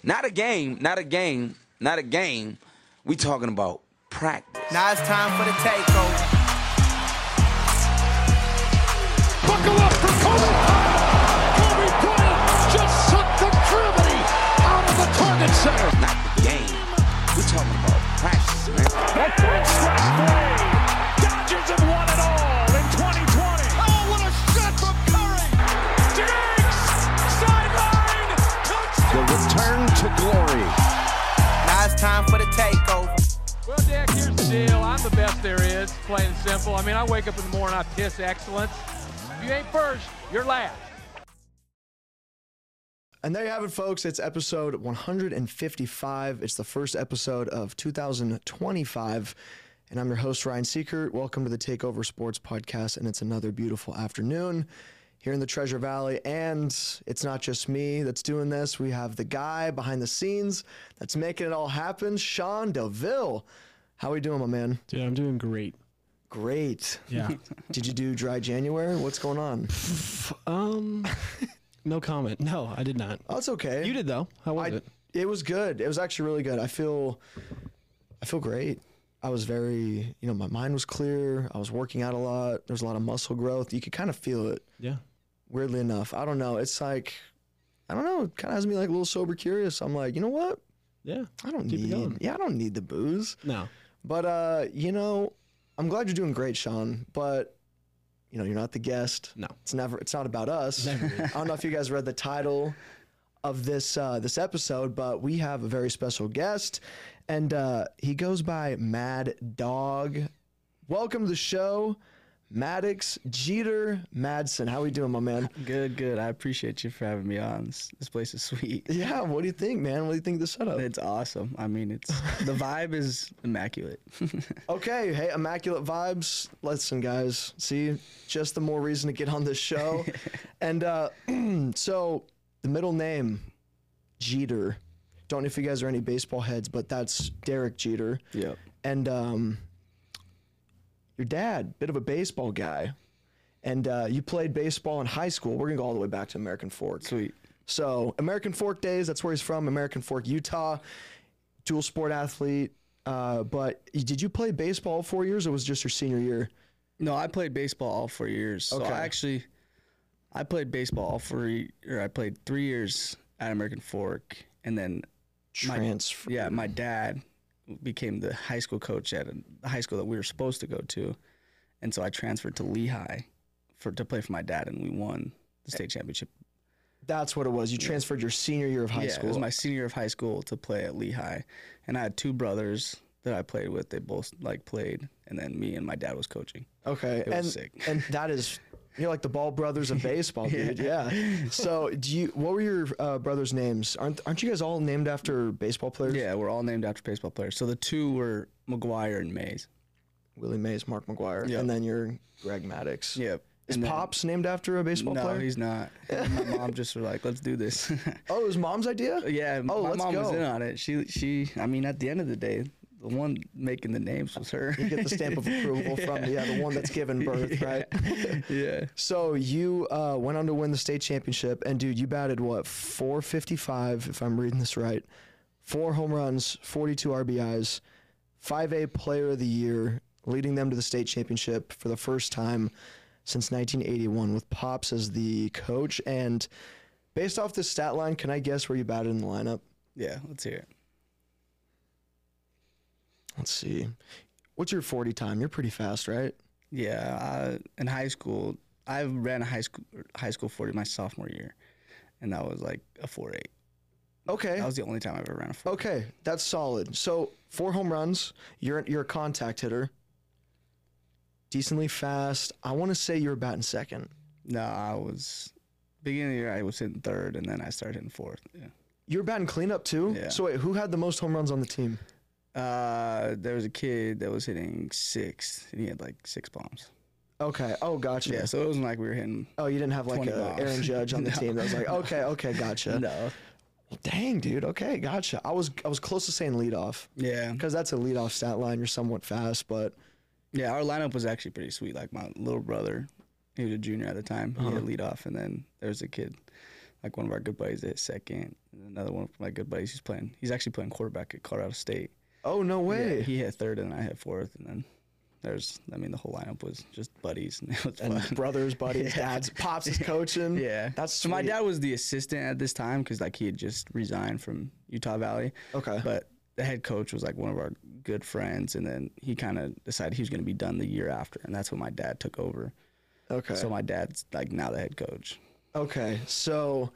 Not a game. We talking about practice. Now it's time for the takeover. Buckle up for Kobe. Kobe Bryant just sucked the gravity out of the Target Center. Not the game. We talking about practice, man. The third strike play. Dodgers have won it all in 2020. Oh, what a shot from Curry! Diggs, sideline, touchdown. The return to glory. Now it's time for the takeover. Well, Dick, here's the deal. I'm the best there is, plain and simple. I mean, I wake up in the morning, I piss excellence. If you ain't first, you're last. And there you have it, folks. It's episode 155. It's the first episode of 2025. And I'm your host, Ryan Seekert. Welcome to the Takeover Sports Podcast. And it's another beautiful afternoon here in the Treasure Valley. And it's not just me that's doing this. We have the guy behind the scenes that's making it all happen, Sean DeVille. How are we doing, my man? Dude, I'm doing great. Great. Yeah. Did you do dry January? What's going on? No comment. No, I did not. Oh, it's okay. You did though. How was it? It was good. It was actually really good. I feel great. I was very, my mind was clear. I was working out a lot. There was a lot of muscle growth. You could kind of feel it. Yeah. Weirdly enough. I don't know. It's like, I don't know. It kind of has me like a little sober curious. I'm like, you know what? Yeah. I don't Keep it going. I don't need the booze. No. But, I'm glad you're doing great, Sean. But, you're not the guest. No. It's not about us. Never is. I don't know if you guys read the title of this episode, but we have a very special guest, and he goes by Mad Dog. Welcome to the show, Maddox Jeter Madsen. How we doing, my man? Good. I appreciate you for having me on. This place is sweet. Yeah, what do you think, man? What do you think of the setup? It's awesome. I mean, the vibe is immaculate. Okay, hey, immaculate vibes. Listen, guys, see, just the more reason to get on this show. And so the middle name, Jeter. Don't know if you guys are any baseball heads, but that's Derek Jeter. Yep. And your dad, bit of a baseball guy. And you played baseball in high school. We're going to go all the way back to American Fork. Sweet. So American Fork days, that's where he's from, American Fork, Utah. Dual sport athlete. But did you play baseball 4 years or was it just your senior year? No, I played baseball all 4 years. So Okay. I played baseball I played 3 years at American Fork, and then Transfer. my dad became the high school coach at the high school that we were supposed to go to, and so I transferred to Lehigh to play for my dad, and we won the state championship. That's what it was. You transferred your senior year of high school. It was my senior year of high school to play at Lehigh, and I had two brothers that I played with. They both played, and then me and my dad was coaching. Okay, It was sick. And that is, you're like the Ball brothers of baseball, dude. Yeah. So, what were your brothers' names? Aren't you guys all named after baseball players? Yeah, we're all named after baseball players. So the two were McGuire and Mays. Willie Mays, Mark McGuire, Yep. and then you're Greg Maddox. Yep. Is And then- Pops named after a baseball No, player? he's not. My mom just was like, let's do this. Oh, it was Mom's idea? Yeah, Oh, my let's mom was go. in on it. She, I mean, at the end of the day, the one making the names was her. You get the stamp of approval from the one that's given birth, right? Yeah. So you went on to win the state championship, and dude, you batted what, 455, if I'm reading this right, 4 home runs, 42 RBIs, 5A Player of the Year, leading them to the state championship for the first time since 1981 with Pops as the coach. And based off this stat line, can I guess where you batted in the lineup? Yeah, let's hear it. Let's see. What's your 40 time? You're pretty fast, right? Yeah, in high school, I ran a high school 40 my sophomore year, and that was like a 4.8. Okay. That was the only time I ever ran a 40. Okay, that's solid. So 4 home runs. You're a contact hitter. Decently fast. I want to say you were batting second. No, I was beginning of the year. I was hitting third, and then I started hitting fourth. Yeah. You were batting cleanup too. Yeah. So wait, who had the most home runs on the team? There was a kid that was hitting sixth, and he had like 6 bombs. Okay. Oh, gotcha. Yeah, so it wasn't like we were hitting. Oh, you didn't have like 20 a bombs. Aaron Judge on the No. team that was like, okay, gotcha. No. Well, dang, dude. Okay, gotcha. I was close to saying leadoff Yeah. because that's a leadoff stat line. You're somewhat fast, but Yeah, our lineup was actually pretty sweet. Like my little brother, he was a junior at the time. He had leadoff, and then there was a kid Like one of our good buddies hit second, and another one of my good buddies he's actually playing quarterback at Colorado State. Oh, no way. Yeah, he hit third and I hit fourth, and then the whole lineup was just buddies, and it was And fun. brothers, buddies, dads, pops is coaching. Yeah, That's so. My sweet. dad was the assistant at this time because like he had just resigned from Utah Valley. Okay. But the head coach was like one of our good friends, and then he kind of decided he was going to be done the year after, and that's when my dad took over. Okay. So my dad's like now the head coach. Okay, so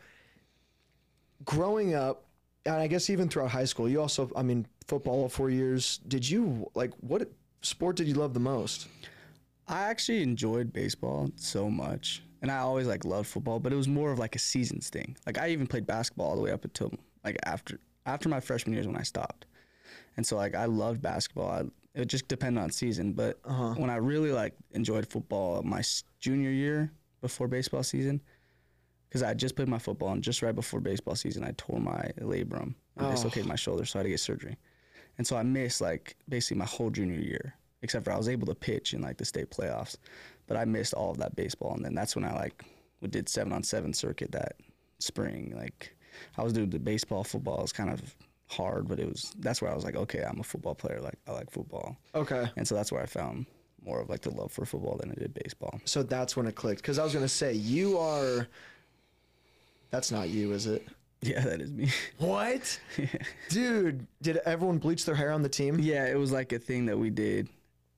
growing up, and I guess even throughout high school, you also, I mean, football all 4 years. Did you, like, what sport did you love the most? I actually enjoyed baseball so much, and I always like loved football, but it was more of like a seasons thing. Like I even played basketball all the way up until like after my freshman years when I stopped, and so like I loved basketball. It just depended on season, but when I really like enjoyed football, my junior year before baseball season. Because I just played my football, and just right before baseball season, I tore my labrum and dislocated my shoulder, so I had to get surgery. And so I missed, like, basically my whole junior year, except for I was able to pitch in, like, the state playoffs. But I missed all of that baseball, and then that's when I, like, did 7-on-7 circuit that spring. Like, I was doing the baseball, football. It was kind of hard, but that's where I was like, okay, I'm a football player. Like, I like football. Okay. And so that's where I found more of, like, the love for football than I did baseball. So that's when it clicked. Because I was going to say, you are, that's not you, is it? Yeah, that is me. What? Dude, did everyone bleach their hair on the team? Yeah, it was like a thing that we did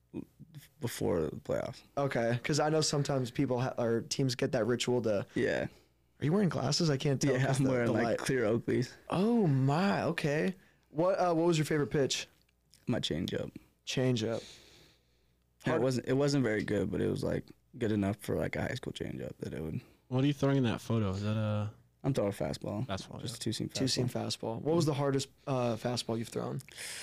before the playoffs. Okay, because I know sometimes people or teams get that ritual to. Yeah. Are you wearing glasses? I can't tell. Yeah, 'cause I'm the wearing like light. clear Oakleys. Oh my. Okay. What was your favorite pitch? My changeup. Change up. Yeah, it wasn't very good, but it was like good enough for like a high school changeup that it would. What are you throwing in that photo? Is that a I'm throwing a fastball. fastball? Just a two-seam fastball. Two-seam fastball. What was the hardest fastball you've thrown?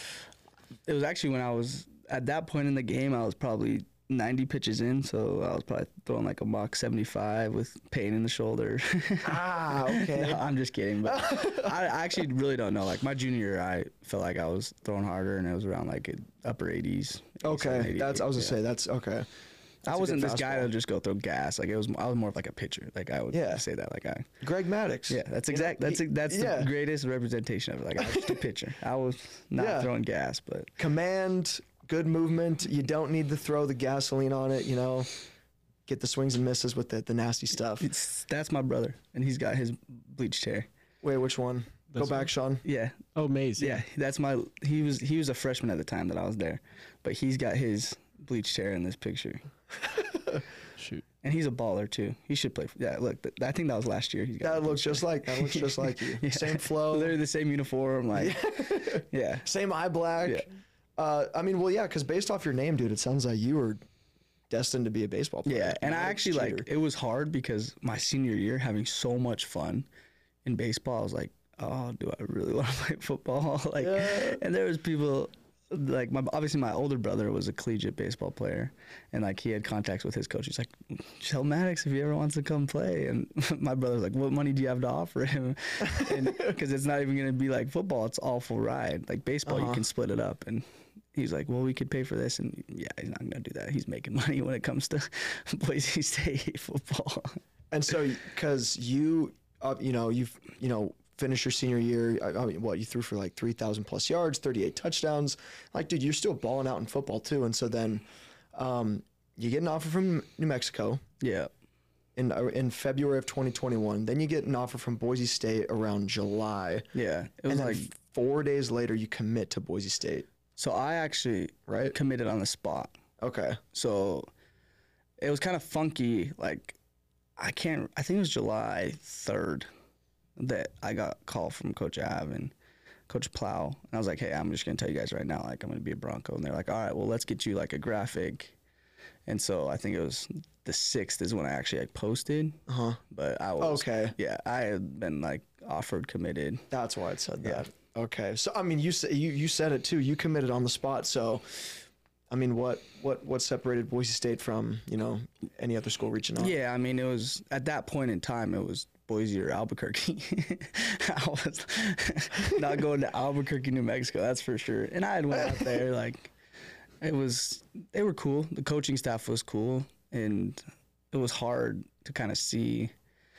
It was actually when I was at that point in the game, I was probably 90 pitches in, so I was probably throwing like a Mach 75 with pain in the shoulder. Ah, okay. No, I'm just kidding, but I actually really don't know. Like my junior year, I felt like I was throwing harder, and it was around like upper 80s. Okay, 87, that's. I was gonna yeah. say that's okay. I a wasn't good this guy fastball. to just go throw gas. Like I was more of like a pitcher. Like I would Yeah. say that. Like Greg Maddox. yeah, that's You know, exact. That's yeah. the greatest representation of it. Like I was just a pitcher. I was not Yeah. throwing gas, but Command, good movement. You don't need to throw the gasoline on it. You know, get the swings and misses with the nasty stuff. that's my brother, and he's got his bleached hair. Wait, which one? Go This back, one? Sean. Yeah, Oh, Maze. yeah. That's my. He was a freshman at the time that I was there, but he's got his bleached hair in this picture. Shoot. And he's a baller too. He should play. Yeah, look, I think that was last year. He's got That the looks bleached just like you. Yeah. Same flow. Literally the same uniform. Like, yeah. Same eye black. Yeah. I mean, well, yeah, because based off your name, dude, it sounds like you were destined to be a baseball player. Yeah, and I Not a actually cheater. it was hard because my senior year, having so much fun in baseball, I was like, oh, do I really want to play football? Like, Yeah. and there was people like obviously my older brother was a collegiate baseball player, and like he had contacts with his coach. He's like, tell Maddox if he ever wants to come play. And my brother's like, what money do you have to offer him? And because it's not even gonna be like football, it's all full ride. Like baseball, you can split it up. And he's like, well, we could pay for this. And yeah, he's not gonna do that. He's making money when it comes to Boise State football. And so, because you've finished your senior year, I mean, what, you threw for like 3,000 plus yards, 38 touchdowns. Like, dude, you're still balling out in football too. And so then you get an offer from New Mexico Yeah. in February of 2021. Then you get an offer from Boise State around July. Yeah. It was And then like 4 days later, you commit to Boise State. so I actually Right. committed on the spot. Okay. So it was kind of funky. Like I think it was July 3rd that I got a call from Coach Av and Coach Plow. And I was like, hey, I'm just going to tell you guys right now, like I'm going to be a Bronco. And they're like, all right, well, let's get you like a graphic. And so I think it was the 6th is when I actually like posted. But I was, Okay. yeah, I had been like offered, committed. That's why it said Yeah. that. Okay. So, I mean, you said it too. You committed on the spot. So, I mean, what separated Boise State from, any other school reaching out? Yeah, I mean, it was at that point in time, it was Boise or Albuquerque. I was not going to Albuquerque, New Mexico, that's for sure. And I had went out there, like, they were cool. The coaching staff was cool, and it was hard to kind of see,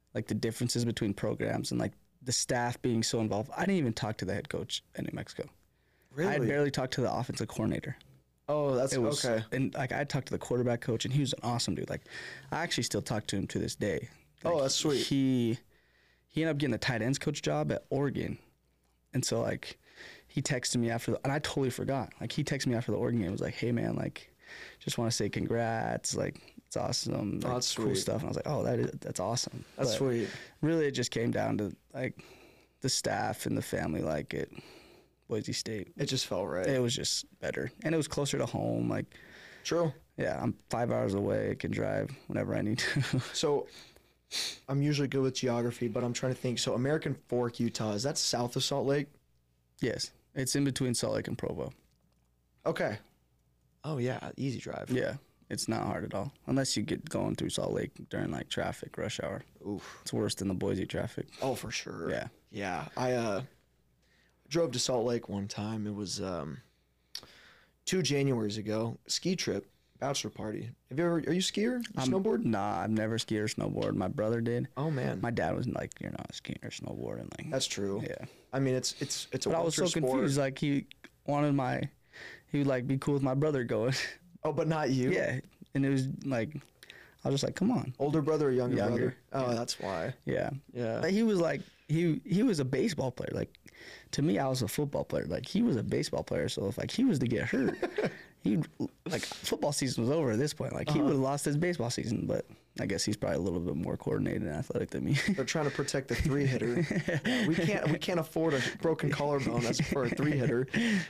like the differences between programs and like the staff being so involved. I didn't even talk to the head coach at New Mexico. Really? I had barely talked to the offensive coordinator. Oh, that's It was, okay. And like I talked to the quarterback coach, and he was an awesome dude. Like I actually still talk to him to this day. Like, Oh, that's sweet. He ended up getting the tight ends coach job at Oregon, and so like he texted me after, and I totally forgot. Like he texted me after the Oregon game, was like, "Hey man, like just want to say congrats. Like it's awesome. Like, that's cool sweet. stuff." And I was like, "Oh, that's awesome." That's But sweet. Really, it just came down to like the staff and the family, like at Boise State. It just felt right. It was just better, and it was closer to home. Like, True. yeah, I'm 5 hours away. I can drive whenever I need to. So I'm usually good with geography, but I'm trying to think. So American Fork, Utah, is that south of Salt Lake? Yes, it's in between Salt Lake and Provo. Okay. Oh yeah, easy drive. Yeah, it's not hard at all, unless you get going through Salt Lake during like traffic, rush hour. Oof. It's worse than the Boise traffic. Oh, for sure. Yeah. Yeah. I drove to Salt Lake one time. It was 2 Januaries ago. Ski trip, bachelor party. Have you ever? Are you a skier? You snowboard? Nah, I've never skied or snowboarded. My brother did. Oh man, My dad was like, "You're not skiing or snowboarding." Like, that's true. yeah. I mean, it's a But I was so winter sport. confused. Like he would like be cool with my brother going. Oh, but not you. Yeah, and it was like, I was just like, "Come on." Older brother or younger Younger. brother? Oh, that's why. Yeah. Yeah. But he was like he was a baseball player. Like to me, I was a football player. Like he was a baseball player. So if like he was to get hurt, he like football season was over at this point. Like he would have lost his baseball season. But I guess he's probably a little bit more coordinated and athletic than me. They're trying to protect the 3-hitter. We can't afford a broken collarbone that's for a 3-hitter.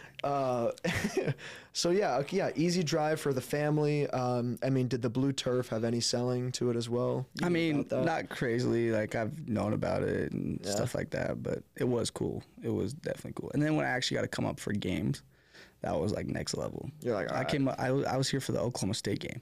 So yeah, easy drive for the family. I mean, did the blue turf have any selling to it as well? You I knew mean, about that? not crazily. Like I've known about it and stuff like that, but it was cool. It was definitely cool. And then when I actually got to come up for games, that was like next level. You're like, I alright. came up. I was here for the Oklahoma State game.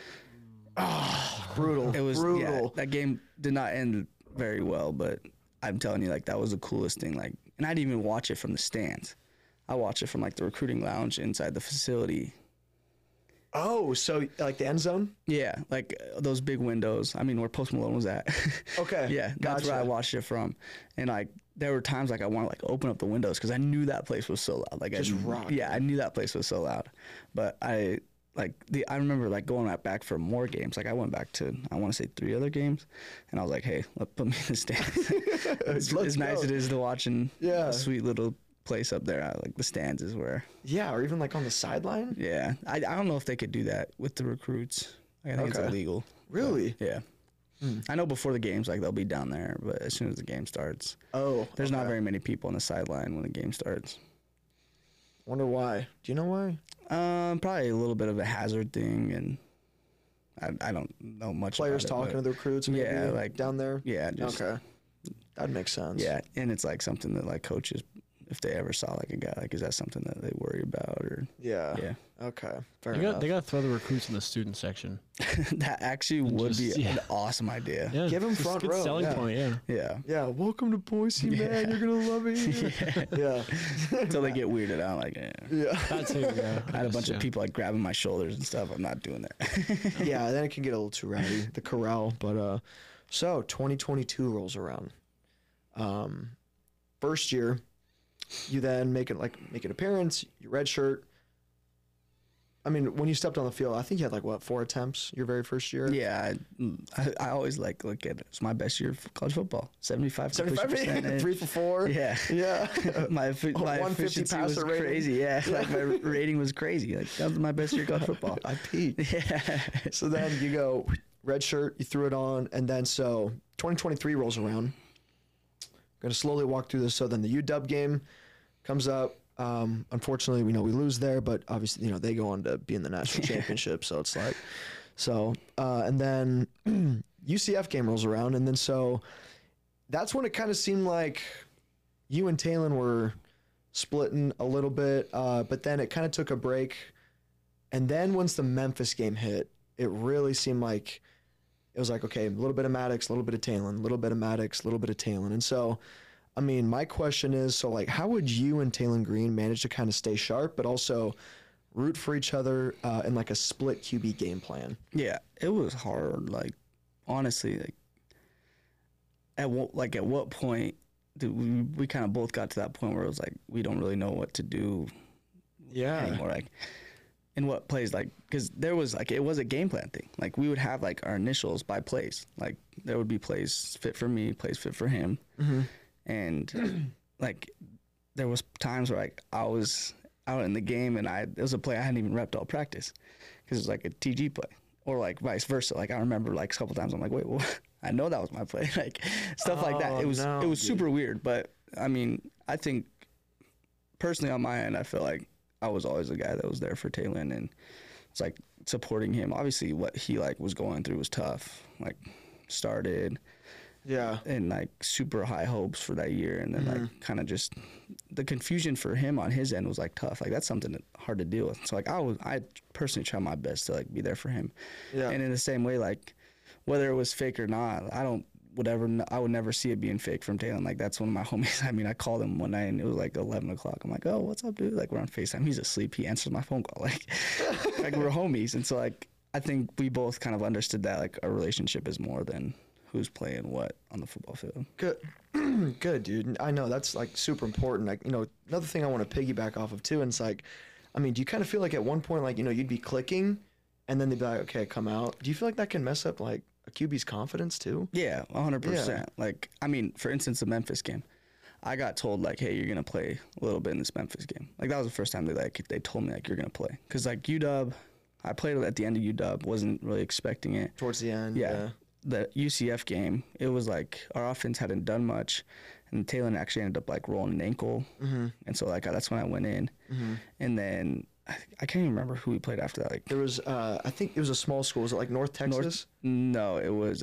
brutal. It was brutal. Yeah, that game did not end very well, but I'm telling you, like that was the coolest thing. Like, and I didn't even watch it from the stands. I watched it from like the recruiting lounge inside the facility. Oh, so like the end zone? Yeah, like those big windows. I mean, where Post Malone was at. Okay, Yeah, that's where I gotcha. watched it from. And like there were times like I want to like open up the windows because I knew that place was so loud. Like Just I, rock. Yeah, I knew that place was so loud. But I remember like going back for more games. Like I went back to I want to say 3 other games, and I was like, hey, put me in the stands. Let's as nice go. it is to watching Yeah. a sweet little place up there. Like the stands is where. Yeah, or even like on the sideline? Yeah, I don't know if they could do that with the recruits. I think it's Okay. illegal. Really? Yeah. I know before the games, like they'll be down there, but as soon as the game starts, Oh, there's not okay. very many people on the sideline when the game starts. Wonder why. Do you know why? Probably a little bit of a hazard thing, and I don't know much. Players about it, talking to but the recruits, maybe, yeah, like down there? Yeah, just, Okay. That makes sense. yeah, and it's like something that like coaches, if they ever saw like a guy, like is that something that they worry about or Yeah. yeah. Okay. Fair They enough. got to throw the recruits in the student section. That actually would be just- yeah. an awesome idea. Yeah, Give 'em it's a front good row, selling yeah. point. Yeah. Yeah. Yeah, welcome to Boise, man. You're gonna love it here. Yeah. Until they get weirded out, like Yeah. That too. Yeah. I had a bunch Yeah. of people like grabbing my shoulders and stuff. I'm not doing that. Yeah, then it can get a little too rowdy, the corral. But so 2022 rolls around. First year, you then make an appearance, you redshirt. I mean, when you stepped on the field, I think you had like what 4 attempts your very first year. Yeah, I always like look at it. It's my best year of college football. 75 75, 3 for 4. Yeah, Yeah. my 150 efficiency was passer rating. crazy. Yeah, like my rating was crazy. Like that was my best year of college football. I peaked. Yeah, So then you go red shirt, you threw it on, and then so 2023 rolls around. Going to slowly walk through this. So then the UW game comes up. Unfortunately, we lose there, but obviously, they go on to be in the national championship. So it's like, and then UCF game rolls around, and then so that's when it kind of seemed like you and Talon were splitting a little bit, but then it kind of took a break. And then once the Memphis game hit, it really seemed like it was like, okay, a little bit of Maddox, a little bit of Talon, a little bit of Maddox, a little bit of Talon. And so, I mean, my question is, so like, how would you and Talon Green manage to kind of stay sharp, but also root for each other in like a split QB game plan? yeah. It was hard. Like honestly, like at what point did we kind of both got to that point where it was like we don't really know what to do anymore, like in what plays, like because there was like it was a game plan thing. Like we would have like our initials by plays. Like there would be plays fit for me, plays fit for him, and like there was times where like I was out in the game and it was a play I hadn't even repped all practice because it was like a TG play, or like vice versa. Like I remember like a couple times I'm like, wait, what? I know that was my play, like stuff like that. It was super weird, but I mean, I think personally on my end, I feel like I was always the guy that was there for Taylon, and it's like supporting him. Obviously, what he like was going through was tough. Like started, and like super high hopes for that year, and then like kind of just the confusion for him on his end was like tough. Like that's something that hard to deal with. So like I personally tried my best to like be there for him, and in the same way, like whether it was fake or not, I would never see it being fake from Taylon. Like that's one of my homies. I mean, I called him one night and it was like 11 o'clock. I'm like, oh, what's up, dude? Like we're on FaceTime. He's asleep. He answers my phone call. Like we're homies. And so like I think we both kind of understood that like our relationship is more than who's playing what on the football field. Good, good, dude. I know that's like super important. Like another thing I want to piggyback off of too. And it's like, I mean, do you kind of feel like at one point like you'd be clicking, and then they'd be like, okay, come out. Do you feel like that can mess up like a QB's confidence too? Yeah, 100%. Like, I mean, for instance, the Memphis game, I got told like, hey, you're gonna play a little bit in this Memphis game. Like that was the first time they told me like you're gonna play, because like UW, I played at the end of UW, wasn't really expecting it. Towards the end, yeah. The UCF game, it was like our offense hadn't done much, and Taylon actually ended up like rolling an ankle, and so like that's when I went in, and then. I can't even remember who we played after that. Like there was, I think it was a small school. Was it like North Texas? No, it was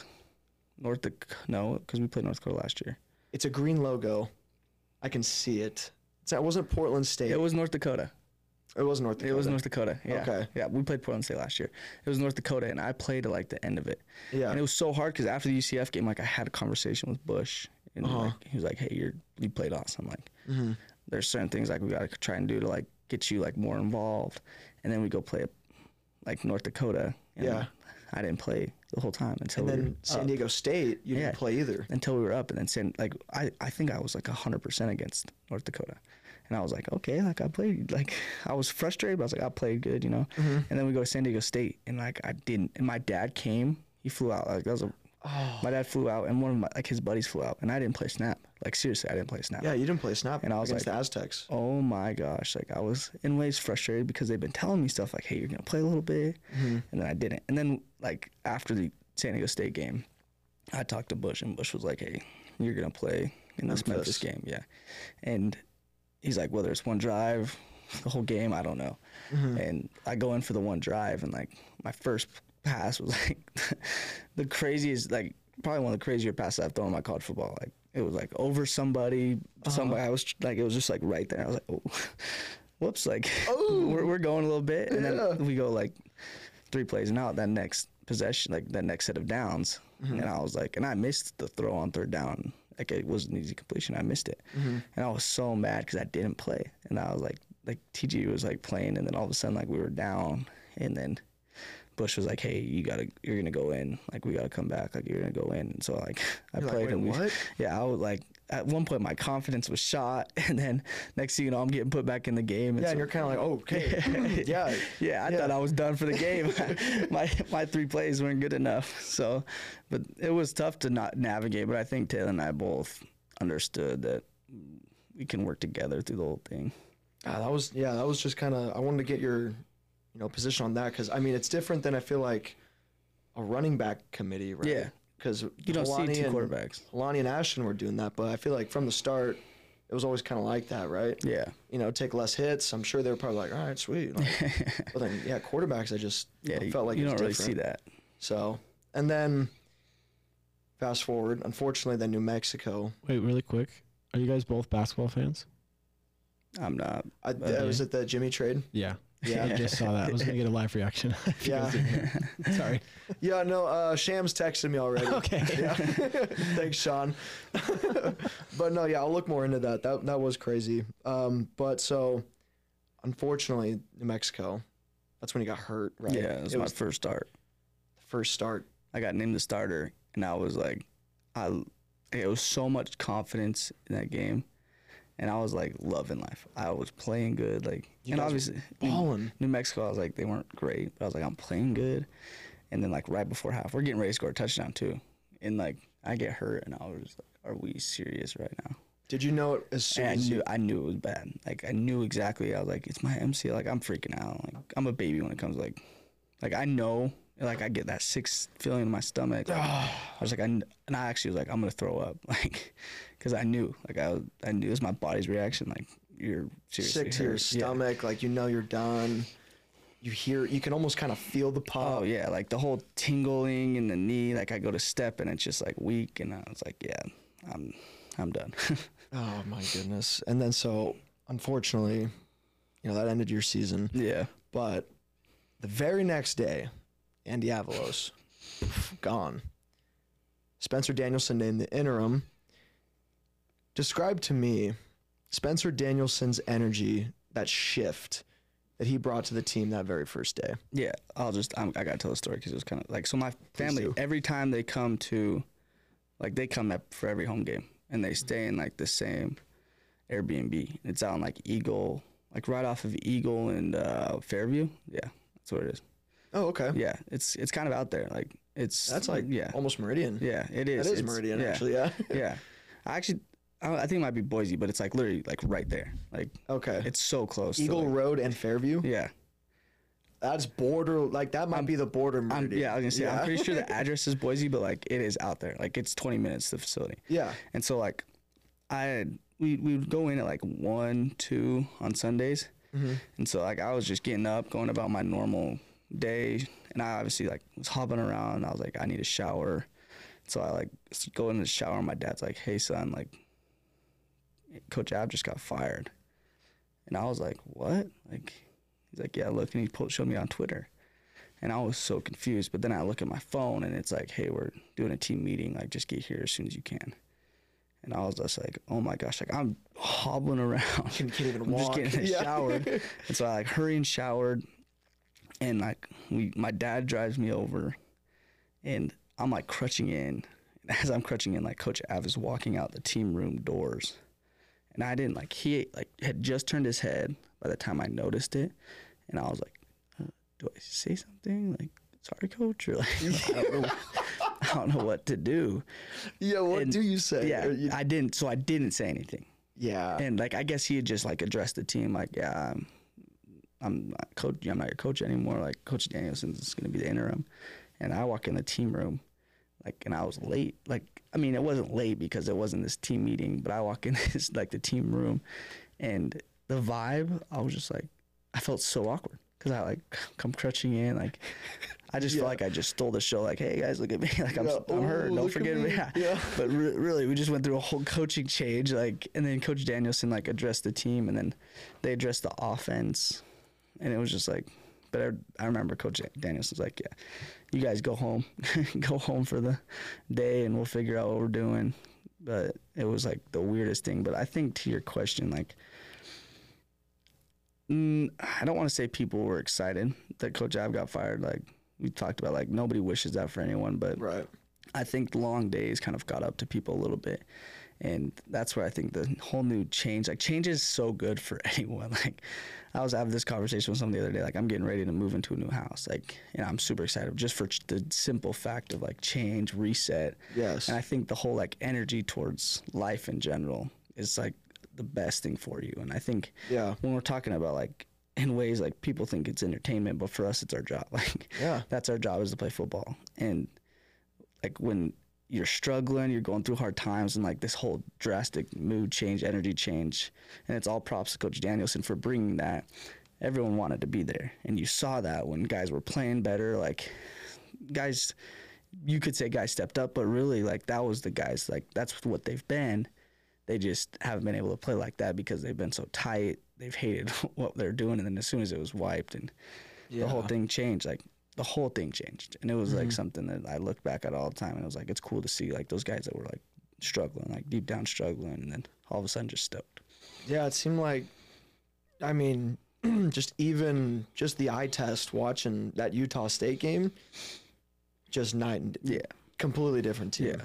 because we played North Dakota last year. It's a green logo. I can see it. It wasn't Portland State. It was North Dakota. It was North Dakota. It was North Dakota. Yeah. Okay. Yeah, we played Portland State last year. It was North Dakota, and I played at like the end of it. Yeah. And it was so hard because after the UCF game, like I had a conversation with Bush, and like, he was like, "Hey, you played awesome. Like, there's certain things like we got to try and do to like get you like more involved." And then we go play like North Dakota. And I didn't play the whole time until. And then San Diego State, you didn't play either until we were up. And then I think I was like 100% against North Dakota. And I was like, okay, like I played, like I was frustrated, but I was like, I played good, And then we go to San Diego State, and like I didn't. And my dad came, he flew out. Like that was my dad flew out, and one of my his buddies flew out, and I didn't play snap. Like seriously, I didn't play snap. Yeah, you didn't play snap. And I was against like, the Aztecs. Oh my gosh, like I was in ways frustrated because they've been telling me stuff like, hey, you're gonna play a little bit, and then I didn't. And then like after the San Diego State game, I talked to Bush, and Bush was like, hey, you're gonna play in this Memphis game, and he's like, whether it's one drive, the whole game, I don't know. And I go in for the one drive, and like my first pass was like the craziest, like probably one of the crazier passes I've thrown in my college football. Like it was like over somebody. I was like, it was just like right there. I was like, oh, whoops, like we're going a little bit, and then we go like 3 plays and out. That next possession, like that next set of downs, and I was like, and I missed the throw on 3rd down. Like it was an easy completion. I missed it, and I was so mad because I didn't play. And I was like TG was like playing, and then all of a sudden like we were down, and then Bush was like, "Hey, you're gonna go in. Like we gotta come back. Like you're gonna go in." And so like I played, like, and what? I was like, at one point my confidence was shot, and then next thing you know, I'm getting put back in the game. And and you're kind of like, oh, okay, I thought I was done for the game. my 3 plays weren't good enough. So, but it was tough to not navigate. But I think Taylor and I both understood that we can work together through the whole thing. That was just kind of, I wanted to get your position on that, because I mean it's different than I feel like a running back committee, right? Yeah, because you don't see 2 quarterbacks. Lonnie and Ashton were doing that, but I feel like from the start it was always kind of like that, right? Yeah. Take less hits. I'm sure they were probably like, all right, sweet. But then quarterbacks, I just felt like you it was don't really different. see that. So, and then fast forward, unfortunately, then New Mexico. Wait, really quick. Are you guys both basketball fans? I'm not. Was it the Jimmy trade? Yeah. Yeah. I just saw that. I was going to get a live reaction. Yeah. Sorry. Yeah, no, Shams texted me already. Okay. Yeah. Thanks, Sean. But no, I'll look more into that. That was crazy. But so, unfortunately, New Mexico, that's when he got hurt, right? Yeah, it was my first start. First start. I got named the starter, and I was like, it was so much confidence in that game, and I was like loving life. I was playing good, like, and obviously balling. New Mexico, I was like, they weren't great, but I was like, I'm playing good. And then like right before half, we're getting ready to score a touchdown too, and like I get hurt, and I was like, are we serious right now? Did you know it as soon And as I knew it was bad. Like I knew exactly. I was like, it's my MCL. Like I'm freaking out. Like I'm a baby when it comes to like I know. Like I get that sick feeling in my stomach. Like, I was like, and I actually was like, I'm gonna throw up, like, because I knew, like I knew it was my body's reaction. Like you're seriously sick to your hurt. stomach, like you know you're done. You can almost kind of feel the pop. Oh yeah, like the whole tingling in the knee. Like I go to step and it's just like weak, and I was like, yeah, I'm done. Oh my goodness. And then so unfortunately, that ended your season. Yeah. But the very next day, Andy Avalos, gone. Spencer Danielson named the interim. Describe to me Spencer Danielson's energy, that shift that he brought to the team that very first day. Yeah, I gotta tell the story because it was kind of like, so my family, do. every time they come to, like they come up for every home game and they stay in like the same Airbnb. It's out in like Eagle, like right off of Eagle and Fairview. Yeah, that's what it is. Oh, okay. Yeah, it's kind of out there. Like That's like yeah, almost Meridian. yeah, it is. That is It's- Meridian, yeah. actually, yeah. Yeah, I think it might be Boise, but it's like literally like right there. Like Okay. it's so close. to, Eagle like- Road and Fairview? Yeah. That's border, like that might be the border Meridian. Yeah, I was gonna say, I'm Yeah. pretty sure the address is Boise, but like it is out there. Like it's 20 minutes to the facility. Yeah. And so like we would go in at like 1, 2 on Sundays. Mm-hmm. And so like I was just getting up, going about my normal day, and I obviously like was hopping around. I was like, I need a shower. So I like go in the shower, and my dad's like, hey son, like Coach Ab just got fired. And I was like, what? Like he's like, yeah, look, and he showed me on Twitter. And I was so confused. But then I look at my phone and it's like, hey, we're doing a team meeting. Like, just get here as soon as you can. And I was just like, oh my gosh, like I'm hobbling around. Can't even I'm walk. just getting Yeah. showered. And so I like hurry and showered. And like my dad drives me over and I'm like crutching in. And as I'm crutching in, like Coach Av is walking out the team room doors. And I didn't he had just turned his head by the time I noticed it. And I was like, do I say something? Like, sorry, Coach? Or like, I don't know what to do. Yeah, what And, do you say? Yeah, Or you- I didn't. So I didn't say anything. yeah. And like, I guess he had just like addressed the team. Like, yeah, I'm not coach. I'm not your coach anymore. Like, Coach Danielson's going to be the interim. And I walk in the team room, like, and I was late. Like, I mean, it wasn't late because it wasn't this team meeting, but I walk in this like the team room, and the vibe, I was just like, I felt so awkward because I like come crutching in, like. I just feel like I just stole the show. Like, hey guys, look at me. Like I'm hurt. Don't look at forget me. me. Yeah. But really, we just went through a whole coaching change. Like, and then Coach Danielson like addressed the team, and then they addressed the offense, and it was just like. But I remember Coach Danielson's like, yeah, you guys go home, go home for the day, and we'll figure out what we're doing. But it was like the weirdest thing. But I think to your question, like. I don't want to say people were excited that Coach Ab got fired. Like we talked about, like nobody wishes that for anyone, but Right. I think the long days kind of got up to people a little bit. And that's where I think the whole new change, like change is so good for anyone. Like I was having this conversation with someone the other day, like I'm getting ready to move into a new house. Like, and I'm super excited just for the simple fact of like change, reset. Yes. And I think the whole like energy towards life in general is like the best thing for you. And I think Yeah. when we're talking about like in ways like people think it's entertainment, but for us it's our job. Like Yeah. that's our job, is to play football. And like when you're struggling, you're going through hard times, and like this whole drastic mood change, energy change, and it's all props to Coach Danielson for bringing that. Everyone wanted to be there, and you saw that when guys were playing better. Like guys, you could say guys stepped up, but really like that was the guys, like that's what they've been. They just haven't been able to play like that because they've been so tight. They've hated what they're doing, and then as soon as it was wiped and the whole thing changed, like the whole thing changed. And it was like something that I look back at all the time, and it was like, it's cool to see like those guys that were like struggling, like deep down struggling, and then all of a sudden just stoked. Yeah, it seemed like, I mean, just the eye test watching that Utah State game, just night and Yeah. completely different team. Yeah.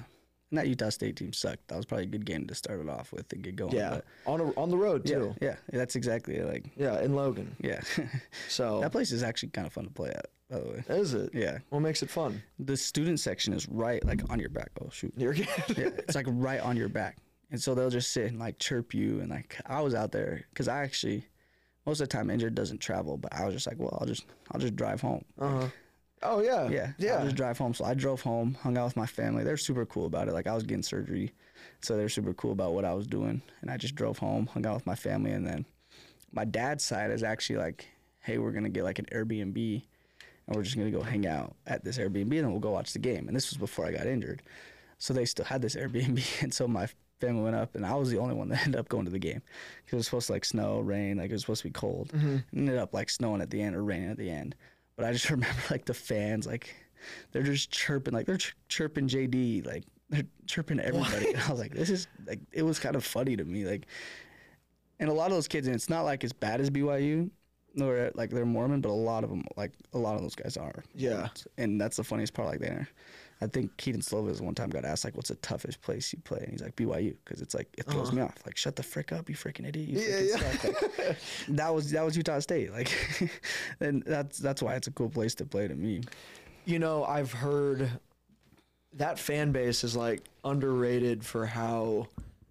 And that Utah State team sucked. That was probably a good game to start it off with and get going. Yeah, But on the road yeah, too. yeah, that's exactly it. Like, Yeah, in Logan. yeah. So That place is actually kind of fun to play at, by the way. is it? Yeah. What makes it fun? The student section is right, like, on your back. Oh, shoot. You're good. Yeah, it's like right on your back. And so they'll just sit and like chirp you. And like I was out there because I actually, most of the time injured doesn't travel, but I was just like, well, I'll just drive home. Oh yeah. Yeah, Yeah. I'll just drive home. So I drove home, hung out with my family. They're super cool about it. Like I was getting surgery, so they're super cool about what I was doing. And I just drove home, hung out with my family, and then my dad's side is actually like, hey, we're gonna get like an Airbnb, and we're just gonna go hang out at this Airbnb, and then we'll go watch the game. And this was before I got injured, so they still had this Airbnb, and so my family went up, and I was the only one that ended up going to the game because it was supposed to like snow, rain, like it was supposed to be cold. It ended up like snowing at the end or raining at the end. But I just remember like the fans, like they're just chirping, like they're chirping JD, like they're chirping everybody. And I was like, this is like, it was kind of funny to me, like. And a lot of those kids, and it's not like as bad as BYU, or like they're Mormon, but a lot of them, like a lot of those guys are. Yeah. And that's the funniest part. Like I think Keaton Slovis one time got asked like, "What's the toughest place you play?" And he's like, "BYU," because it's like it throws me off. Like, shut the frick up, you freaking idiot! You freaking suck. Like, that was Utah State. Like, and that's why it's a cool place to play to me. You know, I've heard that fan base is like underrated for how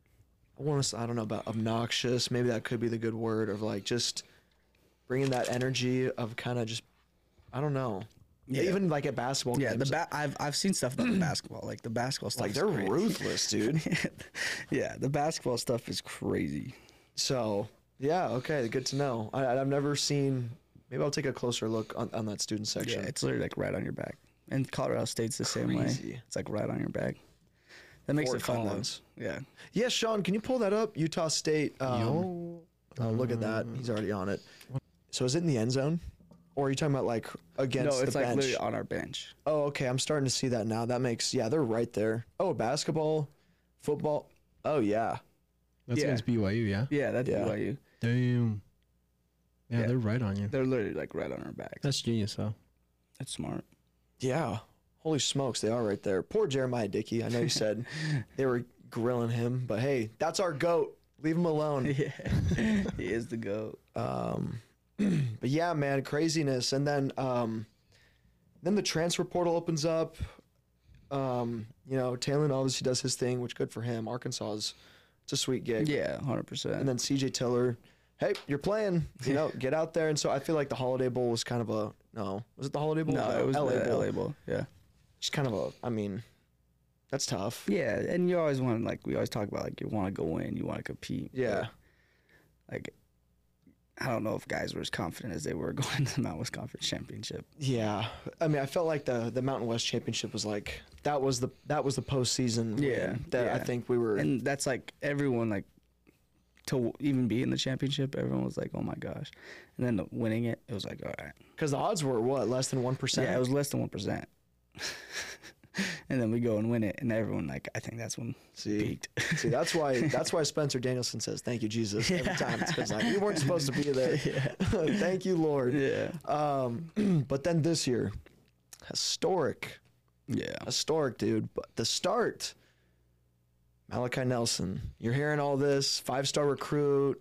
I don't know about obnoxious. Maybe that could be the good word of like just bringing that energy of kind of just I don't know. Yeah. Even like at basketball Yeah, games. I've seen stuff about the basketball. Like the basketball stuff. Like is they're crazy. ruthless, dude. Yeah, the basketball stuff is crazy. So yeah, okay, good to know. I've never seen. Maybe I'll take a closer look on that student section. Yeah, it's literally like right on your back. And Colorado State's the same way. Crazy. It's like right on your back. That makes Fort it fun Collins. though. Yeah. Yeah, Sean, can you pull that up? Utah State. Oh, look at that. He's already on it. So is it in the end zone? Or are you talking about like against No, it's the like bench? literally on our bench. Oh, okay. I'm starting to see that now. That makes, yeah, they're right there. Oh, basketball, football. Oh, yeah. That's Yeah. against BYU, yeah? Yeah, that's Yeah. BYU. Damn. Yeah, Yeah. they're right on you. They're literally like right on our backs. That's genius, though. That's smart. Yeah. Holy smokes, they are right there. Poor Jeremiah Dickey. I know you said they were grilling him, but hey, that's our GOAT. Leave him alone. Yeah. He is the GOAT. But yeah, man, craziness. And then the transfer portal opens up. You know, Talon obviously does his thing, which good for him. Arkansas is it's a sweet gig. Yeah, 100%. And then CJ Tiller, hey, you're playing. You know, get out there. And so I feel like the Holiday Bowl was kind of a was it the Holiday Bowl? no, it was LA the Bowl. LA Bowl. Yeah. Just kind of I mean, that's tough. Yeah, and you always want, like, we always talk about, like, you want to go in, you want to compete. Yeah. But, like, I don't know if guys were as confident as they were going into the Mountain West Conference Championship. Yeah. I mean, I felt like the Mountain West Championship was like that was the postseason. Yeah, win that I yeah. think we were. And that's, like, everyone, like, to even be in the championship, everyone was like, oh, my gosh. And then winning it, it was like, all right. Because the odds were what, less than 1%? Yeah, it was less than 1%. And then we go and win it, and everyone, like, I think that's when peaked. See, that's why Spencer Danielson says thank you, Jesus, every time. It's because like we weren't supposed to be there. Thank you, Lord. Yeah. But then this year, historic, dude. But the start, Malachi Nelson. You're hearing all this 5-star recruit,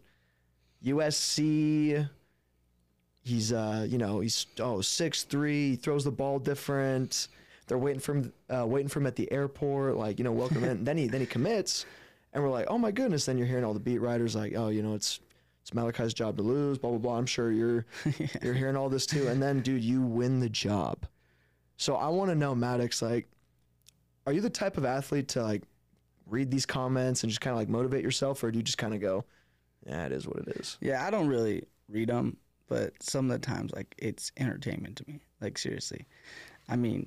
USC. He's he's 6'3", he throws the ball different. They're waiting for him at the airport, like, you know, welcome him in. Then he commits, and we're like, oh my goodness. Then you're hearing all the beat writers like, oh, you know, it's Malachi's job to lose, blah blah blah. I'm sure you're hearing all this too. And then, dude, you win the job. So I want to know, Maddox, like, are you the type of athlete to like read these comments and just kind of like motivate yourself, or do you just kind of go, yeah, it is what it is? Yeah, I don't really read them, but some of the times, like, it's entertainment to me. Like, seriously. I mean,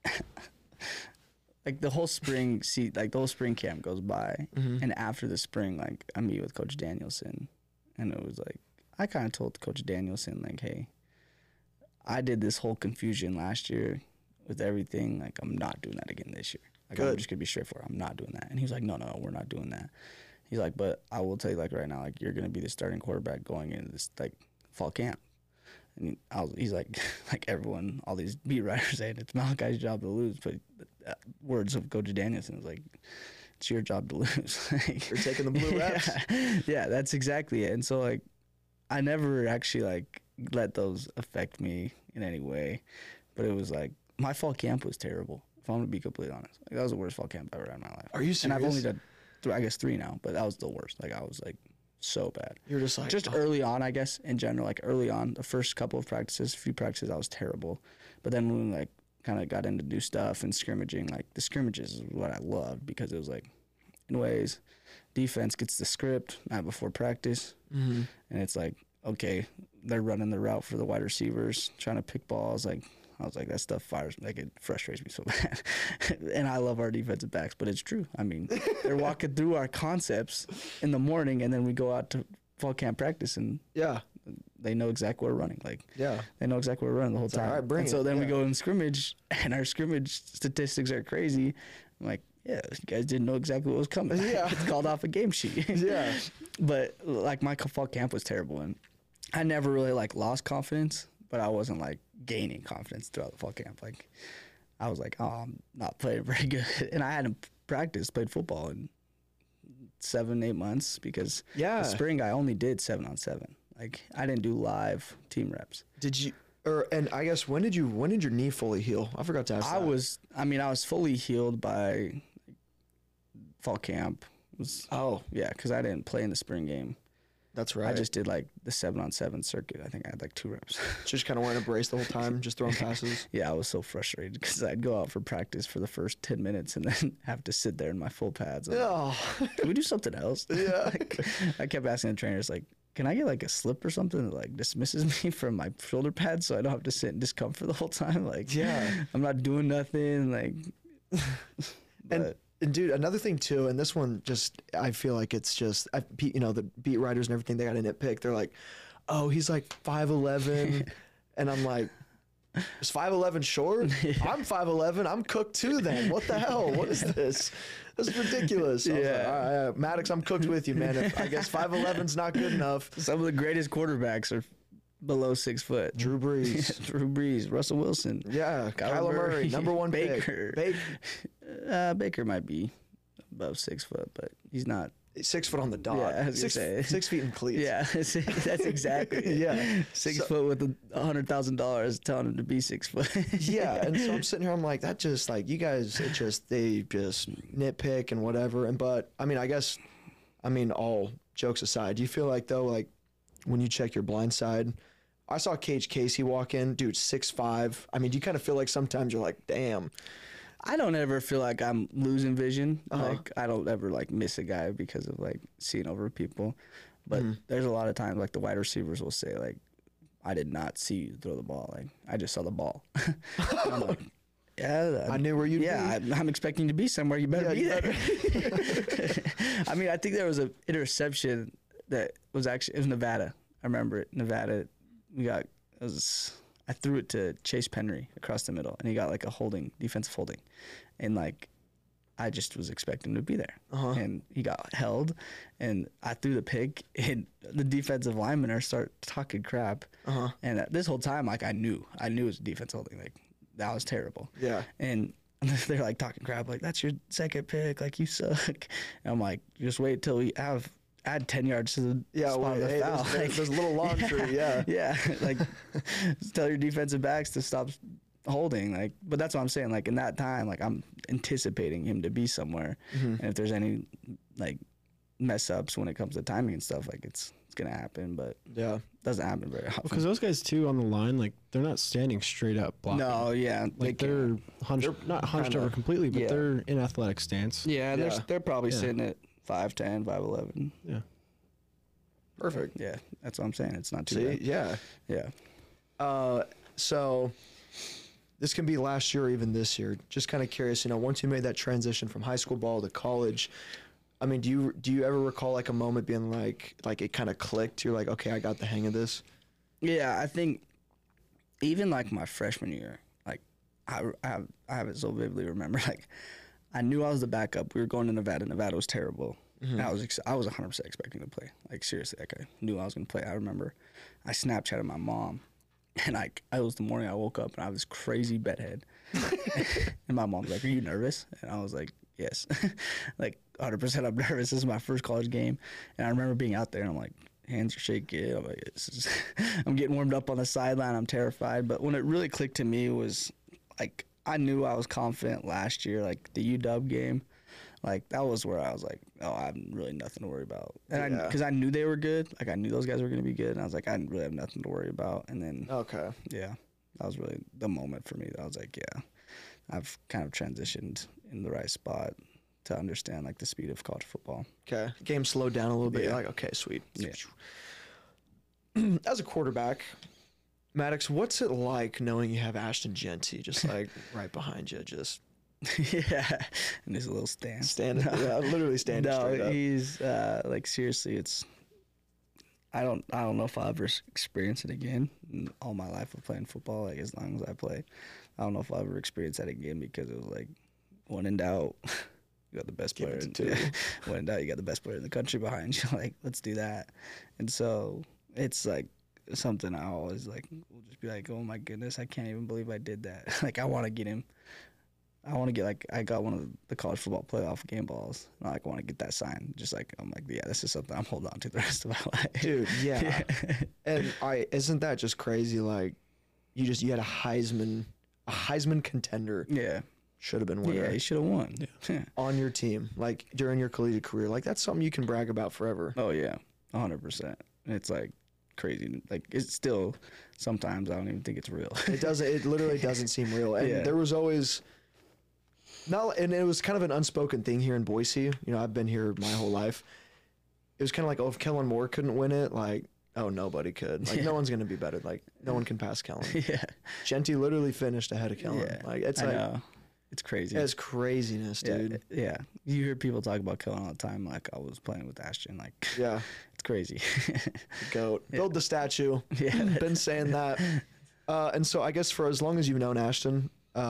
like, the whole spring the whole spring camp goes by, and after the spring, like, I meet with Coach Danielson, and it was like, I kind of told Coach Danielson, like, hey, I did this whole confusion last year with everything. Like, I'm not doing that again this year. Like, I'm just gonna be straightforward. I'm not doing that. And he was like, no, we're not doing that. He's like, but I will tell you, like, right now, like, you're gonna be the starting quarterback going into this, like, fall camp. And he's like everyone, all these beat writers saying it's Malachi's job to lose, but words of Coach Danielson is like, it's your job to lose. Like, You're taking the blue reps. yeah, that's exactly it. And so like, I never actually like let those affect me in any way, but it was like my fall camp was terrible. If I'm gonna be completely honest, like, that was the worst fall camp I've ever had in my life. Are you serious? And I've only done, I guess 3 now, but that was the worst. Like I was like so bad. You're just like Early on, I guess, in general, like early on, the first couple of practices, few practices, I was terrible. But then when we like kind of got into new stuff and scrimmaging, like the scrimmages is what I loved because it was like, in ways, defense gets the script night before practice, and it's like, okay, they're running the route for the wide receivers, trying to pick balls. Like I was like, that stuff fires, like it frustrates me so bad. And I love our defensive backs, but it's true. I mean, they're walking through our concepts in the morning, and then we go out to fall camp practice, and yeah, they know exactly what we're running. Like yeah. they know exactly what we're running the whole time. all right, bring and so it, then we yeah. go in scrimmage, and our scrimmage statistics are crazy. I'm like, yeah, you guys didn't know exactly what was coming. Yeah. It's called off a game sheet. Yeah. But like my fall camp was terrible, and I never really like lost confidence, but I wasn't like gaining confidence throughout the fall camp. Like I was like, oh, I'm not playing very good, and I hadn't played football in 7-8 months because Yeah. the spring I only did 7-on-7. Like I didn't do live team reps. Did you? And I guess when did your knee fully heal? I forgot to ask. I was fully healed by fall camp. Yeah, because I didn't play in the spring game. That's right. I just did like the 7-on-7 circuit. I think I had like 2 reps. just kind of wearing a brace the whole time, just throwing passes. Yeah, I was so frustrated because I'd go out for practice for the first 10 minutes and then have to sit there in my full pads. I'm like, Oh, can we do something else? Yeah. Like, I kept asking the trainers, like, can I get like a slip or something that like dismisses me from my shoulder pads so I don't have to sit in discomfort the whole time? Like, Yeah. I'm not doing nothing. Like, but and dude, another thing too, and this one just, I feel like it's just, the beat writers and everything, they got a nitpick. They're like, oh, he's like 5'11", and I'm like, is 5'11" short? I'm 5'11". I'm cooked too. Then what the hell? What is this? This is ridiculous. I was like, all right, Maddox, I'm cooked with you, man. I guess 5'11's not good enough. some of the greatest quarterbacks are below 6 foot. Drew Brees. Drew Brees, Russell Wilson. Yeah, Kyler Murray, number 1 Baker. pick. Baker might be above 6 foot, but he's not. 6 foot on the dot. Yeah, I was gonna say. 6 feet in cleats. Yeah, that's exactly it. Yeah. 6 foot with $100,000 telling him to be 6 foot. Yeah, and so I'm sitting here, I'm like, that just like you guys, they just nitpick and whatever. But all jokes aside, do you feel like though, like when you check your blind side, I saw Cage Casey walk in, dude, 6'5". I mean, do you kind of feel like sometimes you're like, damn. I don't ever feel like I'm losing vision. Like I don't ever like miss a guy because of like seeing over people. But there's a lot of times like the wide receivers will say like, I did not see you throw the ball. Like I just saw the ball. And I'm like, yeah, I knew where you'd be. I'm expecting to be somewhere. You better be there. I mean, I think there was an interception that was it was Nevada. I remember it. Nevada. I threw it to Chase Penry across the middle, and he got like a defensive holding, and like I just was expecting him to be there, and he got held, and I threw the pick, and the defensive linemen start talking crap, and this whole time like I knew it was defense holding, like that was terrible, Yeah. and they're like talking crap, like that's your second pick, like you suck, and I'm like just wait till we add 10 yards to the spot of the foul. There's a little laundry, yeah. Yeah, like tell your defensive backs to stop holding. Like, but that's what I'm saying. Like in that time, like I'm anticipating him to be somewhere, and if there's any like mess ups when it comes to timing and stuff, like it's gonna happen. But Yeah. it doesn't happen very often. Because those guys too on the line, like they're not standing straight up blocking. No, yeah, Like they're hunched, not hunched over completely, but yeah. they're in athletic stance. yeah, Yeah. they're probably Yeah. sitting at 5'10", 5'11". Yeah. Perfect. Yeah, that's what I'm saying. It's not too See, bad. yeah. Yeah. So this can be last year or even this year. Just kind of curious, once you made that transition from high school ball to college, I mean, do you ever recall like a moment being like it kind of clicked? You're like, okay, I got the hang of this. Yeah, I think even like my freshman year, like I have it so vividly remember. Like I knew I was the backup. We were going to Nevada. Nevada was terrible. And I was 100% expecting to play. Like seriously, like I knew I was gonna play. I remember I Snapchatted my mom And it was the morning I woke up and I was crazy bedhead. And my mom's like, "Are you nervous?" And I was like, "Yes." Like 100% I'm nervous. This is my first college game. And I remember being out there and I'm like, hands are shaking. I'm like, I'm getting warmed up on the sideline. I'm terrified. But when it really clicked to me was like, I knew I was confident last year, like the UW game. Like that was where I was like, oh, I have really nothing to worry about. And because I knew they were good. Like I knew those guys were going to be good. And I was like, I really have nothing to worry about. And then, yeah, that was really the moment for me. I was like, yeah, I've kind of transitioned in the right spot to understand like the speed of college football. Okay. Game slowed down a little bit. Yeah. You're like, okay, sweet. Yeah. As a quarterback, Maddox, what's it like knowing you have Ashton Jeanty just like right behind you, just Yeah, and his little stand. standing, literally standing straight No, up? he's like seriously, it's. I don't know if I'll ever experience it again in all my life of playing football. Like as long as I play, I don't know if I'll ever experience that again because it was like, when in doubt, you got the best player. When in doubt, you got the best player in the country behind you. Like let's do that. And so it's like something I always like. Will just be like, oh my goodness, I can't even believe I did that. Like I want to get him. I want to get like I got one of the college football playoff game balls. And I want to get that signed. Just like I'm like, yeah, this is something I'm holding on to the rest of my life, Dude, yeah. And isn't that just crazy? Like you had a Heisman contender. Yeah, Should have been winner. yeah, he should have won. Yeah. On your team, like during your collegiate career. Like that's something you can brag about forever. Oh yeah, 100%. It's like crazy. Like it's still sometimes I don't even think it's real. It literally doesn't seem real. And Yeah. there was always and it was kind of an unspoken thing here in Boise. You know, I've been here my whole life. It was kind of like, oh, if Kellen Moore couldn't win it, like, oh, nobody could. Like, no one's gonna be better. Like, no one can pass Kellen. Yeah, Jeanty literally finished ahead of Kellen. yeah. Like, it's I like know. It's crazy. it's craziness, dude. Yeah. You hear people talk about Kellen all the time. Like I was playing with Ashton. Like Yeah, it's crazy. goat. Build the statue. Yeah. Been saying that. And so I guess for as long as you've known Ashton,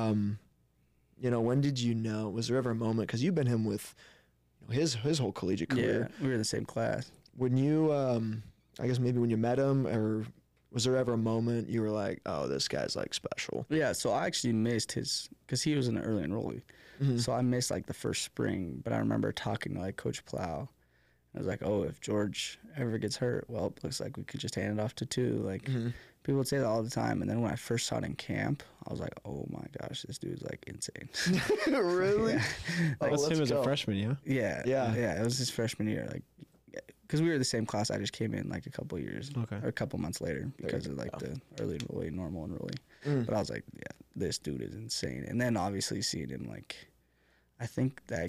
you know, when did you know? Was there ever a moment? Because you've been him with his whole collegiate career. Yeah, we were in the same class. When you, I guess maybe when you met him, or was there ever a moment you were like, oh, this guy's like special? Yeah, so I actually missed his, because he was an early enrollee. So I missed like the first spring, but I remember talking to like Coach Plow. I was like, oh, if George ever gets hurt, well, it looks like we could just hand it off to two. Like people would say that all the time. And then when I first saw it in camp, I was like, oh my gosh, this dude's like insane. Really? Yeah. Like, That's him let's as a go. freshman, yeah? Yeah. Yeah, it was his freshman year. Like, because we were the same class, I just came in like a couple years, Okay. or a couple months later because of like the early enrollee, normal enrollee. But I was like, yeah, this dude is insane. And then obviously seeing him like, I think that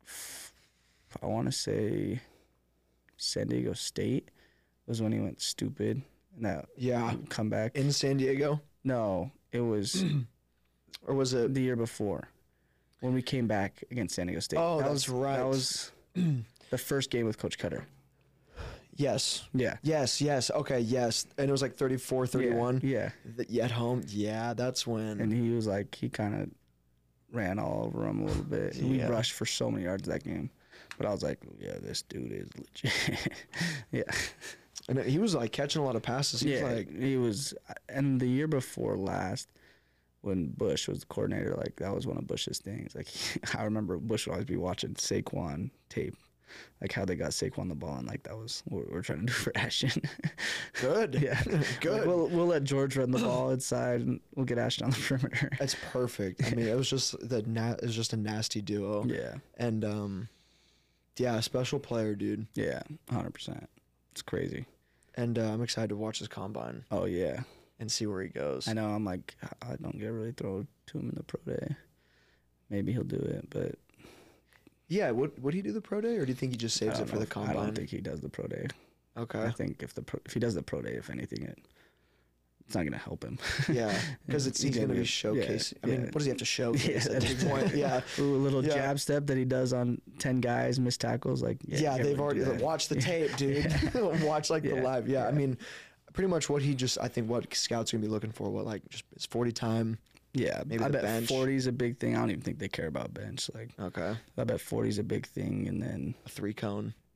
I want to say San Diego State was when he went stupid and that comeback. In San Diego? No, it was Or was it? the year before when we came back against San Diego State. Oh, that's right. That was the first game with Coach Cutter. Yes. Yeah. Yes. Okay, yes. And it was like 34-31. Yeah. At home. Yeah, that's when. And he was like, he kind of ran all over him a little bit. We rushed for so many yards that game. But I was like, yeah, this dude is legit. Yeah. And he was like catching a lot of passes. He was like, he was. And the year before last, when Bush was the coordinator, like that was one of Bush's things. Like I remember Bush would always be watching Saquon tape, like how they got Saquon the ball, and like that was what we're trying to do for Ashton. good. Yeah, Good. Like, we'll let George run the ball inside, and we'll get Ashton on the perimeter. That's perfect. I mean, it was just it was just a nasty duo. Yeah, And yeah, special player, dude. yeah, 100%. It's crazy. And I'm excited to watch his combine Oh yeah, and see where he goes. I know. I'm like, I don't get really throw to him in the pro day. Maybe he'll do it, but Yeah, would he do the pro day, or do you think he just I saves don't it for know the if- combine? I don't think he does the pro day. Okay. I think if he does the pro day, if anything, it's not gonna help him. Yeah, because He's he's going to be gonna- showcasing. yeah, I mean, yeah. what does he have to showcase Yeah, at this point? Yeah. Ooh, a little Yeah. jab step that he does on 10 guys, missed tackles. Like, Yeah, you they've can't already really do that. watched the tape, dude. Watch like the Yeah, live. Yeah, I yeah. mean, pretty much what I think what scouts are gonna be looking for. What like just his 40 time. Yeah, maybe I the bet bench. 40 is a big thing. I don't even think they care about bench. Like, Okay, I bet 40 is a big thing, and then a 3 cone.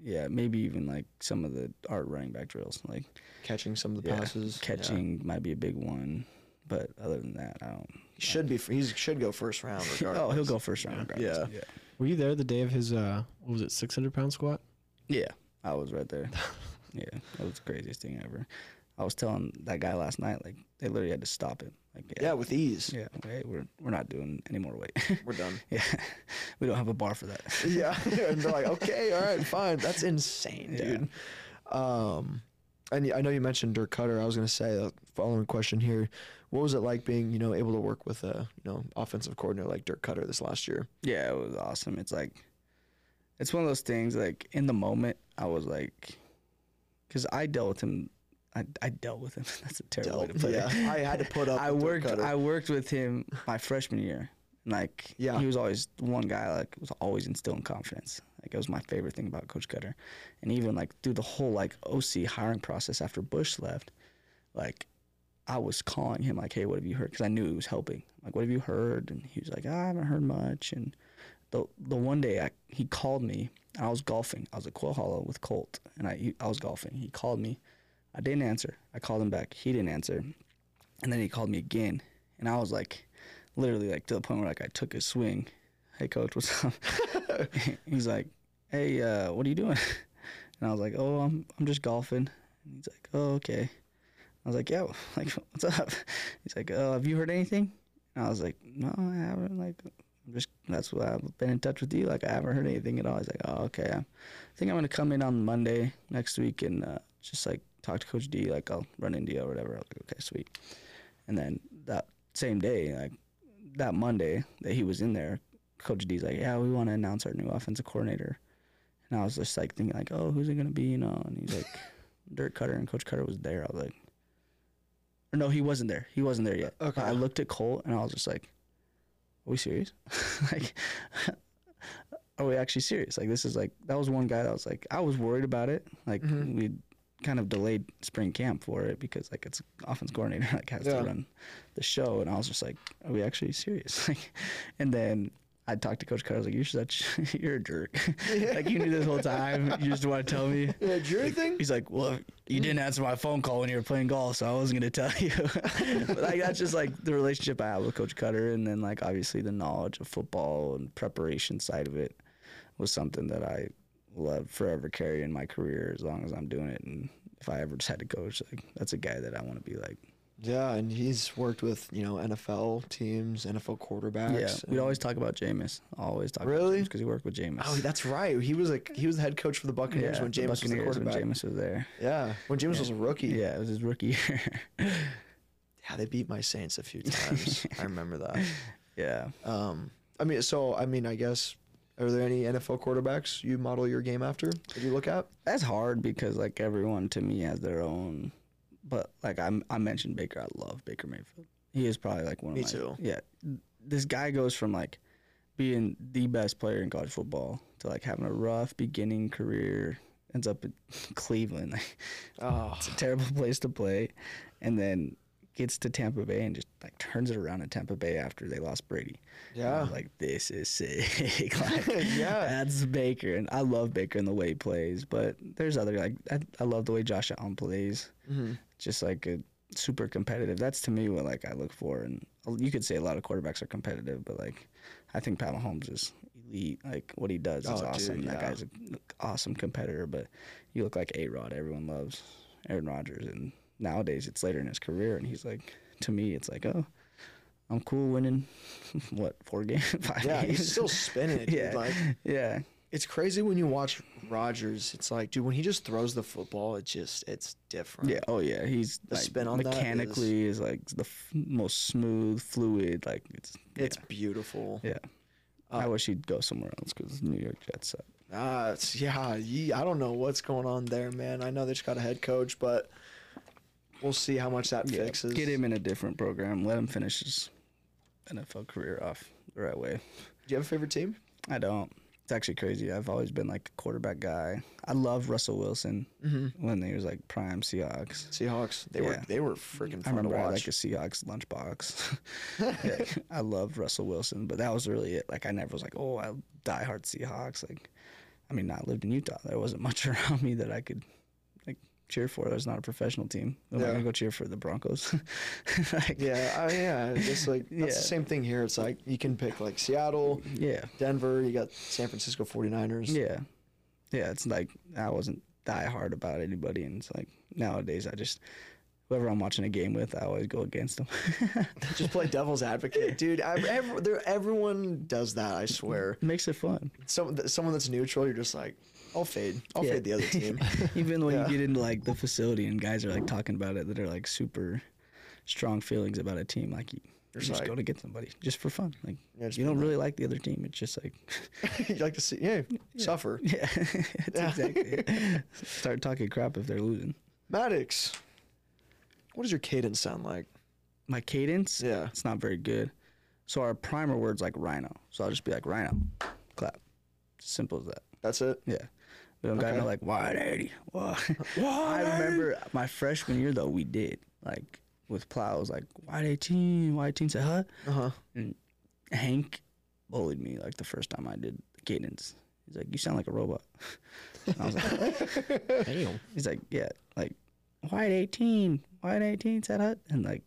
Yeah, maybe even like some of the art running back drills, like Catching some of the passes. catching might be a big one. But other than that, I don't. He should go first round. Regardless. Oh, he'll go first round. Regardless. Yeah. Were you there the day of his what was it, 600-pound squat? Yeah, I was right there. Yeah, that was the craziest thing ever. I was telling that guy last night, like they literally had to stop it. Like Yeah, with ease. yeah, hey, we're not doing any more weight. We're done. Yeah, we don't have a bar for that. Yeah, and they're like, okay, all right, fine. That's insane, dude. And I know you mentioned Dirk Cutter. I was gonna say the following question here: what was it like being, able to work with a, offensive coordinator like Dirk Cutter this last year? Yeah, it was awesome. It's like, it's one of those things. Like in the moment, I was like, because I dealt with him. I dealt with him. That's a terrible way to put it. I had to put up. I with Dirk Cutter. I worked with him my freshman year. Like, Yeah. he was always one guy, like, was always instilling confidence. Like, it was my favorite thing about Coach Cutter. And even, like, through the whole, like, OC hiring process after Bush left, like, I was calling him, like, hey, what have you heard? Because I knew he was helping. Like, what have you heard? And he was like, I haven't heard much. And the one day he called me, and I was golfing. I was at Quail Hollow with Colt, and I was golfing. He called me. I didn't answer. I called him back. He didn't answer. And then he called me again. And I was like, literally like to the point where like I took a swing. Hey, coach, what's up? He's like, hey, what are you doing? And I was like, oh, I'm just golfing. And he's like, oh, okay. I was like, yeah, like, what's up? He's like, oh, have you heard anything? And I was like, no, I haven't. Like, that's what I've been in touch with you. Like, I haven't heard anything at all. He's like, oh, okay. I think I'm going to come in on Monday next week and just like talk to Coach D. Like, I'll run into you or whatever. I was like, okay, sweet. And then that same day, like that Monday that he was in there, Coach D's like, yeah, we want to announce our new offensive coordinator. And I was just like thinking like, oh, who's it going to be, And he's like, Dirk Cutter, and Coach Cutter was there. I was like, or no, he wasn't there. He wasn't there yet. Okay. I looked at Colt and I was just like, are we serious? Like, are we actually serious? Like, this is like, that was one guy that was like, I was worried about it. Like, we kind of delayed spring camp for it because like it's offense coordinator like has to run the show, and I was just like, are we actually serious? Like, and then I talked to Coach Cutter. I was like, you're a jerk. Like, you knew this whole time. You just want to tell me. Yeah, jury thing? He's like, well, you didn't answer my phone call when you were playing golf, so I wasn't going to tell you. But like, that's just like the relationship I have with Coach Cutter. And then like, obviously the knowledge of football and preparation side of it was something that I will forever carry in my career as long as I'm doing it. And if I ever just had to coach, like, that's a guy that I want to be like. Yeah, and he's worked with, NFL teams, NFL quarterbacks. Yeah, we'd always talk about Jameis. Always talk about Really? Jameis because he worked with Jameis. Oh, that's right. He was the head coach for the Buccaneers when Jameis was the quarterback. When Jameis was there. Yeah, when Jameis was a rookie. Yeah, it was his rookie year. Yeah, they beat my Saints a few times. I remember that. Yeah. I guess, are there any NFL quarterbacks you model your game after that you look at? That's hard because like everyone to me has their own. But like I mentioned Baker, I love Baker Mayfield. He is probably like one of Me my. too. Yeah, this guy goes from like being the best player in college football to like having a rough beginning career, ends up in Cleveland. Like, it's a terrible place to play, and then gets to Tampa Bay and just like turns it around in Tampa Bay after they lost Brady. Yeah. And I was like, this is sick. Like, Yeah. that's Baker, and I love Baker and the way he plays. But there's other like I love the way Josh Allen plays. Just like a super competitive. That's to me what like I look for. And you could say a lot of quarterbacks are competitive, but like I think Pat Mahomes is elite. Like what he does is awesome. Dude, That yeah. guy's an awesome competitor. But you look like A-Rod. Everyone loves Aaron Rodgers, and nowadays it's later in his career, and he's like, to me, it's like, oh, I'm cool winning, 4 games, 5 Yeah, games. he's still spinning it, dude. Yeah, Like, yeah, it's crazy when you watch Rodgers. It's like, dude, when he just throws the football, it's different. yeah. Oh yeah, he's The like, spin on that mechanically is like the most smooth, fluid. Like It's beautiful. yeah. I wish he'd go somewhere else because New York Jets suck. I don't know what's going on there, man. I know they just got a head coach, but we'll see how much that fixes. Get him in a different program. Let him finish his NFL career off the right way. Do you have a favorite team? I don't. It's actually crazy. I've always been like a quarterback guy. I loved Russell Wilson when he was like prime Seahawks. Seahawks. They were freaking I fun to remember I had watch. like a Seahawks lunchbox. Yeah, I loved Russell Wilson, but that was really it. Like I never was like, oh, I die hard Seahawks. Like I lived in Utah. There wasn't much around me that I could like cheer for. There's not a professional team. I'm not gonna go cheer for the Broncos. Like, It's like that's the same thing here. It's like you can pick like Seattle, Denver. You got San Francisco 49ers. Yeah. It's like I wasn't die hard about anybody, and it's like nowadays I just whoever I'm watching a game with, I always go against them. Just play devil's advocate, dude. Everyone does that. I swear. It makes it fun. Someone that's neutral, you're just like, I'll fade the other team. Even when you get into like the facility and guys are like talking about it, that are like super strong feelings about a team, like you just like, go to get somebody just for fun. Like you don't really like the other team. It's just like you like to see, suffer. Yeah, that's exactly it. Start talking crap if they're losing. Maddox, what does your cadence sound like? My cadence? Yeah. It's not very good. So our primer word's like rhino. So I'll just be like rhino, clap. Simple as that. That's it? Yeah. We don't got no like 180. I remember my freshman year though, we did. Like with Plow, it was like wide 18 said huh? Uh-huh. And Hank bullied me like the first time I did the cadence. He's like, you sound like a robot. And I was like, Damn. He's like, yeah, like wide 18 said huh? And like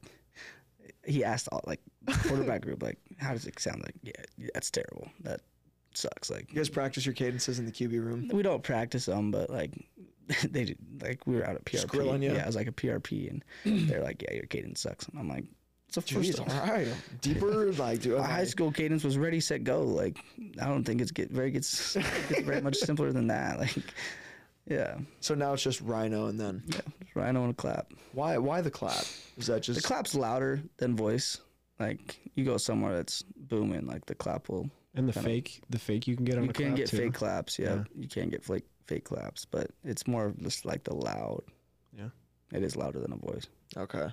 he asked all like the quarterback group, like, how does it sound? Like, yeah, that's terrible. That sucks. Like, You guys practice your cadences in the QB room? we don't practice them, but like they did, like we were out at PRP. Just grilling you? Yeah, it was like a PRP, and they're like, yeah, your cadence sucks. And I'm like, it's the first Jeez, time. all right. Deeper, like, dude. My high school cadence was ready, set, go. Like, I don't think it's gets very much simpler than that. Like, yeah. So now it's just rhino, and then Yeah, rhino and a clap. why the clap? Is that just The clap's louder than voice. Like, you go somewhere that's booming, like the clap will. And the kinda- fake you can get on You a can clap get too. fake claps, yeah. You can get fake claps, but it's more of just like the loud. Yeah. It is louder than a voice. Okay.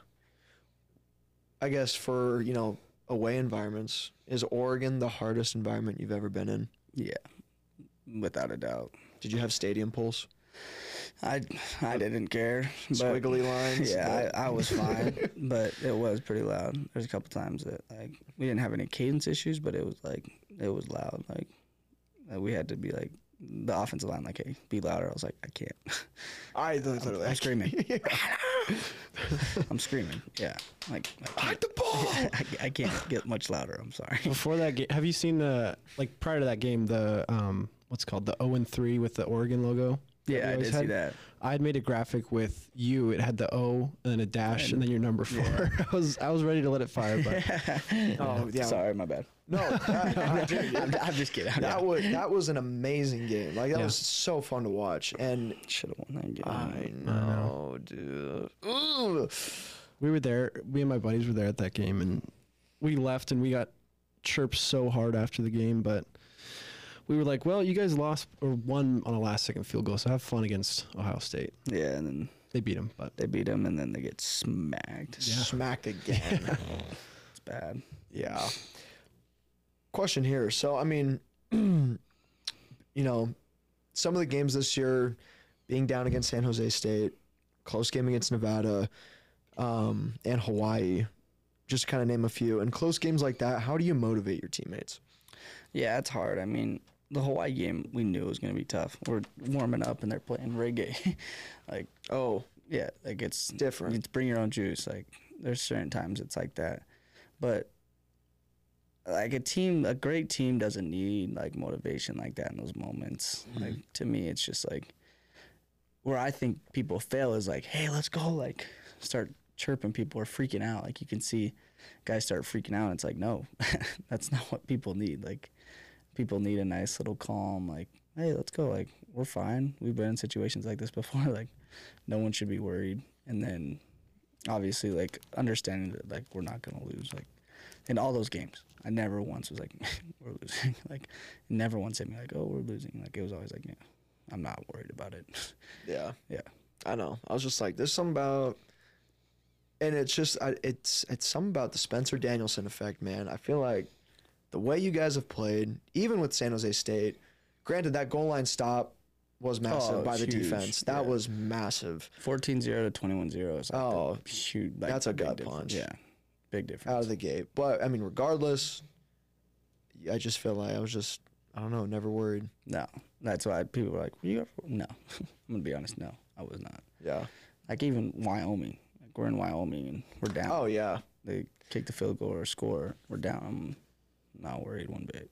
I guess for, away environments, is Oregon the hardest environment you've ever been in? Yeah, without a doubt. Did you have stadium pulse? I didn't care. But Squiggly lines? Yeah, I was fine, but it was pretty loud. There's a couple times that like we didn't have any cadence issues, but it was loud. Like we had to be like the offensive line, like, hey, be louder. I was like, I can't. I literally. I'm screaming. I'm screaming. Yeah, like Hide the ball! I can't get much louder. I'm sorry. Before that game, have you seen prior to that game, the what's it called, the 0-3 with the Oregon logo? Yeah, I did see that. I had made a graphic with you. It had the O and then a dash and then your number 4. I was ready to let it fire, but Oh, yeah. Sorry, my bad. No, I'm just kidding. that was an amazing game. Like, that was so fun to watch. And Should have won that game. I know, dude. Ugh. we were there. Me and my buddies were there at that game, and we left and we got chirped so hard after the game, but we were like, well, you guys lost or won on a last-second field goal, so have fun against Ohio State. Yeah, and then They beat them, but they beat them, and then they get smacked. Smacked again. It's bad. Yeah. Question here. So, I mean, some of the games this year, being down against San Jose State, close game against Nevada, and Hawaii, just to kind of name a few. And close games like that, how do you motivate your teammates? Yeah, it's hard. I mean, the Hawaii game, we knew it was going to be tough. We're warming up, and they're playing reggae. Like, Oh, yeah, like it's different. It's bring your own juice. Like, there's certain times it's like that. But like a great team doesn't need like motivation like that in those moments. Like, to me, it's just like where I think people fail is like, hey, let's go, like start chirping. People are freaking out. Like, you can see guys start freaking out. And it's like, no, that's not what people need. Like, people need a nice little calm, like, hey, let's go. Like, we're fine. We've been in situations like this before. Like, no one should be worried. And then obviously, like, understanding that, like, we're not going to lose. Like, in all those games, I never once was like, we're losing. Like, never once hit me like, oh, we're losing. Like, it was always like, yeah, I'm not worried about it. Yeah. Yeah. I know. I was just like, there's something about, and it's just, it's something about the Spencer Danielson effect, man. I feel like the way you guys have played, even with San Jose State, granted that goal line stop was massive by the huge. defense. That was massive. 14-0 to 21-0 is like the huge. Like, that's a big gut difference. punch. Yeah. Big difference. Out of the gate. But, I mean, regardless, I just feel like I was just I don't know. Never worried. No, that's why people were like, "Were you ever?" No, I'm gonna be honest. No, I was not. Yeah. Like even Wyoming, like we're in Wyoming and we're down. Oh yeah. They kick the field goal or score, we're down. I'm not worried one bit.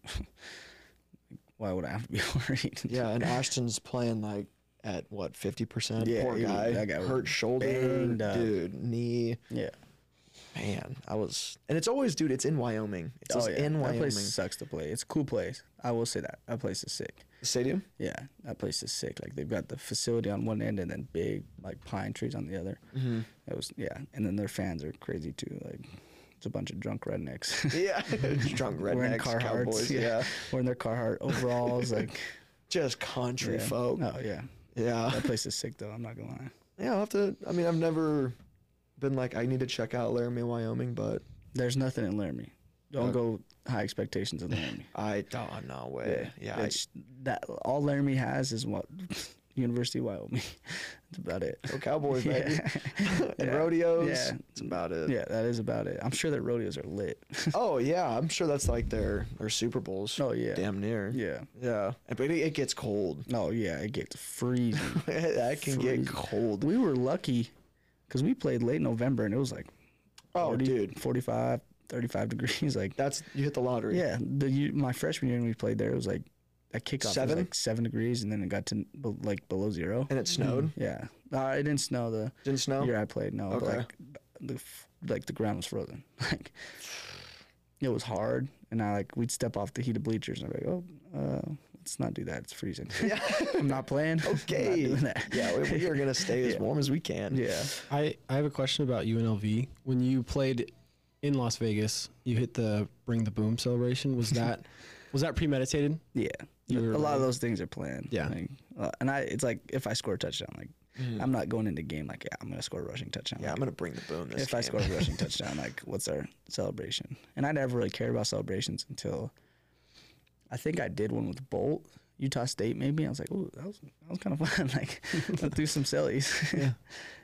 Why would I have to be worried? Yeah, and Ashton's playing like at what 50%. Yeah, Poor guy. that guy was hurt shoulder, banged up. dude, knee. Yeah. Man, and it's always, dude. It's in Wyoming. It's just in That Wyoming. place sucks to play. It's a cool place. I will say that. That place is sick. The stadium. Yeah, that place is sick. Like they've got the facility on one end and then big like pine trees on the other. Mm-hmm. It was and then their fans are crazy too. Like it's a bunch of drunk rednecks. Yeah, drunk Wearing rednecks, Carhartts, cowboys. Yeah, wearing their Carhartt overalls. Like just country yeah. folk. Oh yeah, Yeah, that place is sick though. I'm not gonna lie. yeah. I'll have to. I mean, I've never been like I need to check out Laramie, Wyoming, but There's nothing in Laramie. Don't go high expectations in Laramie. no way. Yeah, It's that all Laramie has is what University of Wyoming. That's about it. go Cowboys, baby. And Yeah. rodeos. Yeah. That's about it. Yeah, that is about it. I'm sure that rodeos are lit. Oh yeah, I'm sure that's like their Super Bowls. Oh, yeah. damn near. Yeah. Yeah, but it gets cold. No, yeah, it gets freezing. That can get Freezing. cold. We were lucky because we played late November and it was like Oh, 40, dude, 45, 35 degrees. Like, that's you hit the lottery. yeah, my freshman year when we played there, it was like that kickoff was 7? like 7 degrees and then it got to like below 0. And it snowed. Yeah. It didn't snow the Didn't snow. year I played, no. But Okay. like the ground was frozen. Like it was hard, and we'd step off the heated bleachers, and I'd be like, let's not do that. It's freezing. Yeah, I'm not playing. Okay. I'm not doing that. Yeah, we are gonna stay as Yeah. warm as we can. Yeah. I have a question about UNLV. When you played in Las Vegas, you hit the Bring the Boom celebration. Was that premeditated? Yeah. You A were lot of like- those things are planned. Yeah. Like, and it's like if I score a touchdown, like I'm not going into the game like, yeah, I'm gonna score a rushing touchdown. Yeah, Like, I'm gonna bring the boom this if game. I score a rushing touchdown, like what's our celebration? And I never really cared about celebrations until I think I did one with Bolt, Utah State maybe. I was like, oh, that was kind of fun. Like I threw some sillies. Yeah.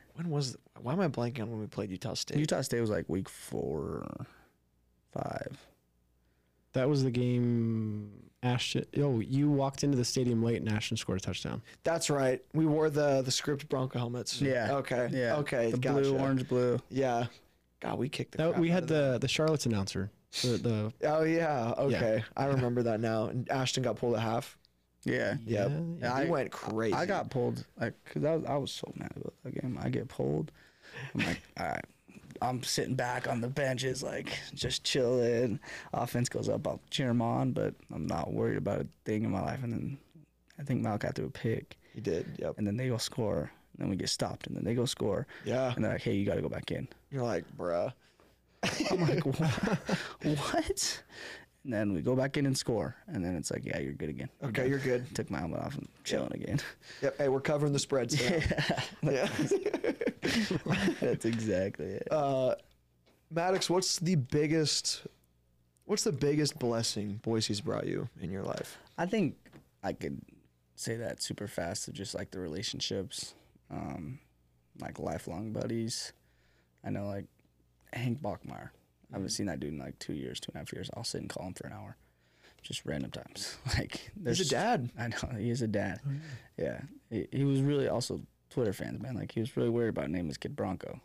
Why am I blanking on when we played Utah State? Utah State was like week 4 or 5. That was the game. Ashton. Oh, you walked into the stadium late and Ashton scored a touchdown. That's right. We wore the script Bronco helmets. Yeah. Okay. Yeah. Okay. The gotcha. blue, orange, blue. Yeah. God, we kicked the. That crap we out had of them. the Charlotte's announcer. The Oh yeah. Okay. I remember that now. And Ashton got pulled at half. Yeah. Yep. Yeah, He went crazy. I got pulled because I was so mad about that game. I get pulled. I'm like, all right. I'm sitting back on the benches, like just chilling. Offense goes up, I'll cheer them on, but I'm not worried about a thing in my life. And then I think Malachi threw a pick, He did. Yep. and then they go score, and then we get stopped, and then they go score, Yeah. and they're like, hey, you got to go back in. You're like, bruh. I'm like, what? And then we go back in and score, and then it's like, yeah, you're good again. Okay, you're good. Took my helmet off and chilling again. Yep. Hey, we're covering the spread still. Yeah. That's exactly it. Maddox, what's the biggest blessing Boise's brought you in your life? I think I could say that super fast of just like the relationships, like lifelong buddies. I know like Hank Bachmeyer. I haven't seen that dude in like 2 years, 2.5 years. I'll sit and call him for an hour, just random times. Like He's a dad. I know he is a dad. Yeah, he was really also Twitter fans, man. Like he was really worried about naming his kid Bronco.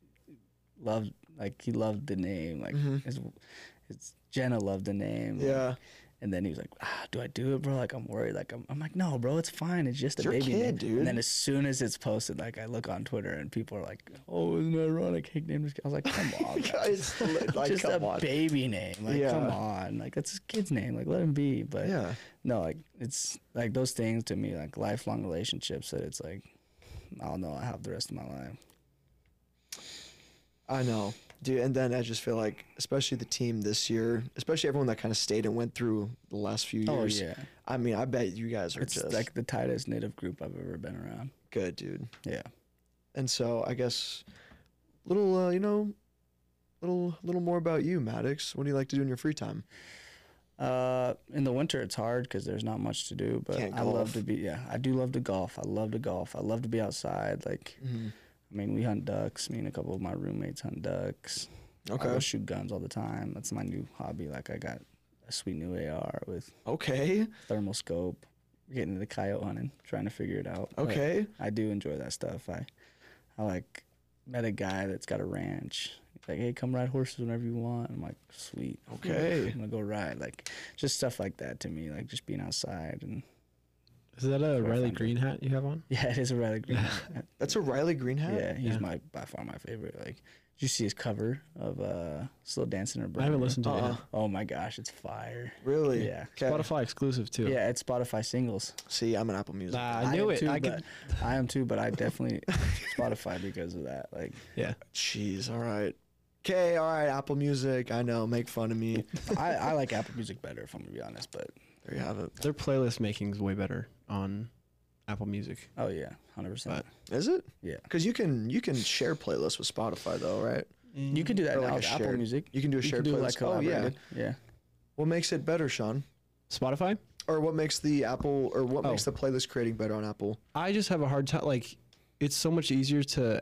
He loved the name. Like his Jenna loved the name. Yeah. And then he was like, do I do it, bro? Like, I'm worried. Like, I'm like, no, bro, it's fine. It's just a your baby kid, name. dude. And then as soon as it's posted, like, I look on Twitter and people are like, oh, isn't it ironic? Hank named his kid. I was like, come on, guys. Guys, like, just come a on. baby name. Like, Yeah. come on. Like, that's his kid's name. Like, let him be. But Yeah. no, like, it's like those things to me, like lifelong relationships that it's like, I'll know I have the rest of my life. I know, dude. And then I just feel like, especially the team this year, especially everyone that kind of stayed and went through the last few Oh, years. yeah. I mean, I bet you guys are It's just like the tightest knit of group I've ever been around. good, dude. Yeah. And so I guess little more about you, Maddox. What do you like to do in your free time? In the winter it's hard because there's not much to do, but Can't I love golf. to be. Yeah, I do love to golf. I love to golf. I love to be outside. Like, I mean, we hunt ducks. Me and a couple of my roommates hunt ducks. Okay. I go shoot guns all the time. That's my new hobby. Like, I got a Sweet New AR with Okay. thermal scope. We're getting into the coyote hunting, trying to figure it out. But Okay. I do enjoy that stuff. I like met a guy that's got a ranch. He's like, hey, come ride horses whenever you want. I'm like, sweet. Okay. I'm gonna go ride. Like just stuff like that to me, like just being outside and Is that a Riley find it. Green hat you have on? yeah, it is a Riley Green. That's a Riley Green hat? Yeah, he's Yeah. by far my favorite. Like, did you see his cover of Slow Dancing or I haven't listened to it. Uh-uh. yet. Oh my gosh, it's fire. Really? Yeah. 'Kay. Spotify exclusive too. Yeah, it's Spotify singles. See, I'm an Apple Music. Nah, I knew am it. Too, I but could. I am too, but I definitely Spotify because of that. Like, Yeah. Jeez, all right. Okay, all right, Apple Music. I know, make fun of me. I like Apple Music better if I'm gonna be honest. But There you have it. Their playlist making's way better on Apple Music. oh yeah, 100%. Is it? Yeah, Because you can share playlists with Spotify though, right? you can do that Or now like with a Apple shared- Music. you can do a You shared do it playlist. like Oh, yeah. collaborated. Yeah. What makes it better, Sean? Spotify? Or what makes the Apple or what Oh. makes the playlist creating better on Apple? I just have a hard time. Like, it's so much easier to.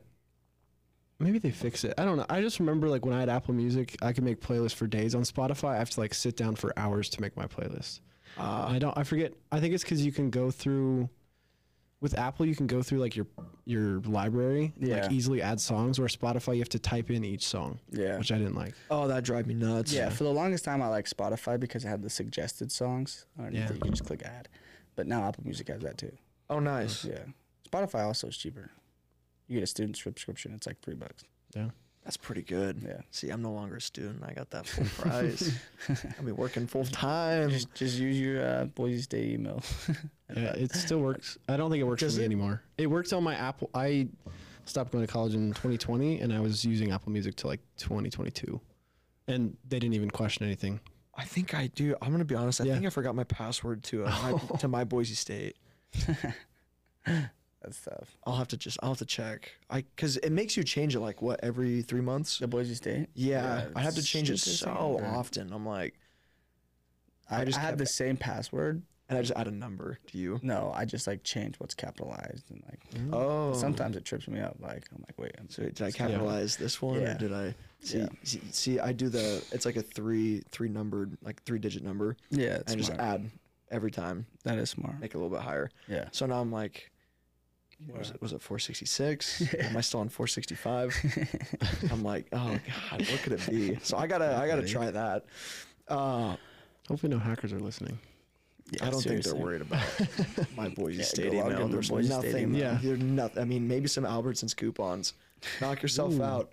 Maybe they fix it. I don't know. I just remember like when I had Apple Music, I could make playlists for days. On Spotify, I have to like sit down for hours to make my playlist. I forget. I think it's because you can go through. With Apple, you can go through like your library, Yeah. like easily add songs. Where Spotify, you have to type in each song. Yeah. Which I didn't like. Oh, that drive me nuts. Yeah, for the longest time I liked Spotify because it had the suggested songs underneath Yeah. it. You can just click add. But now Apple Music has that too. Oh, nice. Yeah. Spotify also is cheaper. You get a student subscription, it's like $3. Yeah. That's pretty good. Yeah. See, I'm no longer a student. I got that full price. I'll be working full time. Just use your Boise State email. Yeah, it still works. I don't think it works for Does me it? anymore. It worked on my Apple. I stopped going to college in 2020, and I was using Apple Music till like 2022, and they didn't even question anything. I think I do. I'm gonna be honest. I Yeah. think I forgot my password to my Boise State. That's tough. I'll have to check. Because it makes you change it like what every 3 months. The Boise State? Yeah, I have to it's change it stupid so thing. often. I'm like, I just had kept- the same password. and I just add a number to you. No, I just like change what's capitalized and like Oh, sometimes it trips me up. Like I'm like, wait, So did I capitalize this one, Yeah. or did I? See, Yeah. see, I do it's like a three numbered, like 3-digit number. yeah, it's I just smart. add every time, That is smart. make it a little bit higher. Yeah. So now I'm like, was it 466? Am I still on 465? I'm like, oh god, what could it be? So I gotta try that. Hopefully, no hackers are listening. Yeah, I don't think they're seriously. worried about my Boise Yeah, State go log email. into There's Boise State nothing. email. Yeah. There's nothing. I mean, maybe some Albertsons coupons. Knock yourself out.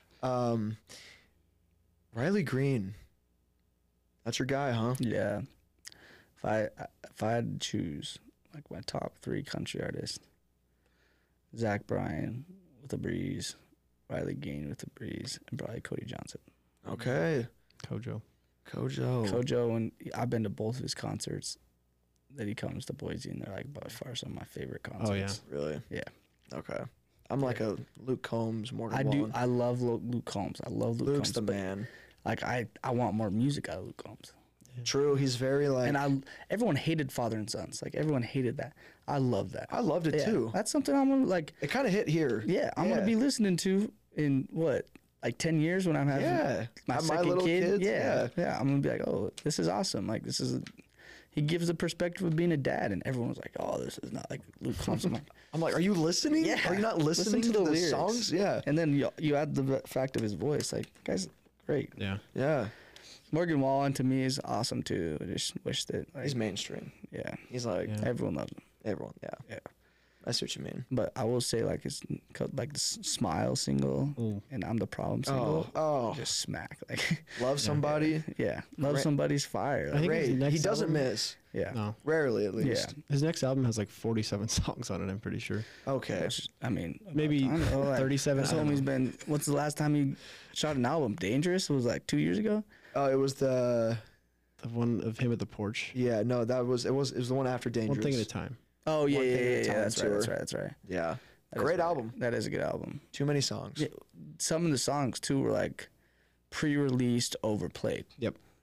Riley Green. That's your guy, huh? Yeah. If I had to choose like my top 3 country artists, Zach Bryan with a breeze, Riley Green with a breeze, and probably Cody Johnson. Okay. Kojo. Kojo. Kojo, and I've been to both of his concerts that he comes to Boise, and they're like by far some of my favorite concerts. Oh, yeah. Really? Yeah. Okay. I'm like a Luke Combs, Morgan I do. Wallen. I love Luke Combs. I love Luke Luke's Combs. the but, man. Like I want more music out of Luke Combs. True. He's very like. And everyone hated Father and Sons. Like everyone hated that. I love that. I loved it Yeah, too. That's something I'm gonna like. It kind of hit here. Yeah, I'm gonna be listening to in what, like 10 years when I'm having Yeah. my Have my second little kid. kids, Yeah, yeah. yeah. I'm gonna be like, oh, this is awesome. Like this is. He gives the perspective of being a dad, and everyone's like, "Oh, this is not like Luke Combs." I'm like, Are you listening? "Yeah." Are you not listen listening to the lyrics. songs? Yeah. And then you add the fact of his voice. Like, guy's great. Yeah. Yeah. Morgan Wallen to me is awesome too. I just wish that like, He's mainstream. yeah, He's like Yeah. everyone loves him. everyone. Yeah. Yeah. I see what you mean. But I will say like his like the Smile single Ooh. and I'm the Problem single. Oh. Just smack like Love somebody. yeah. Love Great. somebody's fire. I Like, think his Great. He next doesn't album- miss. yeah. No. Rarely, at least. His next album has like 47 songs on it. I'm pretty sure. Okay. Which, I mean, Maybe about time. Like, 37. This I don't homie's know. been. What's the last time he shot an album? Dangerous. It was like 2 years ago. Oh, it was the. The one of him at the porch. Yeah. No, that was it. Was the one after Dangerous. One thing at a time. Oh yeah, One yeah, Thing at a yeah, yeah. Time That's right. tour. That's right. That's right. Yeah. That is Great right. album. That is a good album. Too many songs. Yeah. Some of the songs too were like pre-released, overplayed. Yep.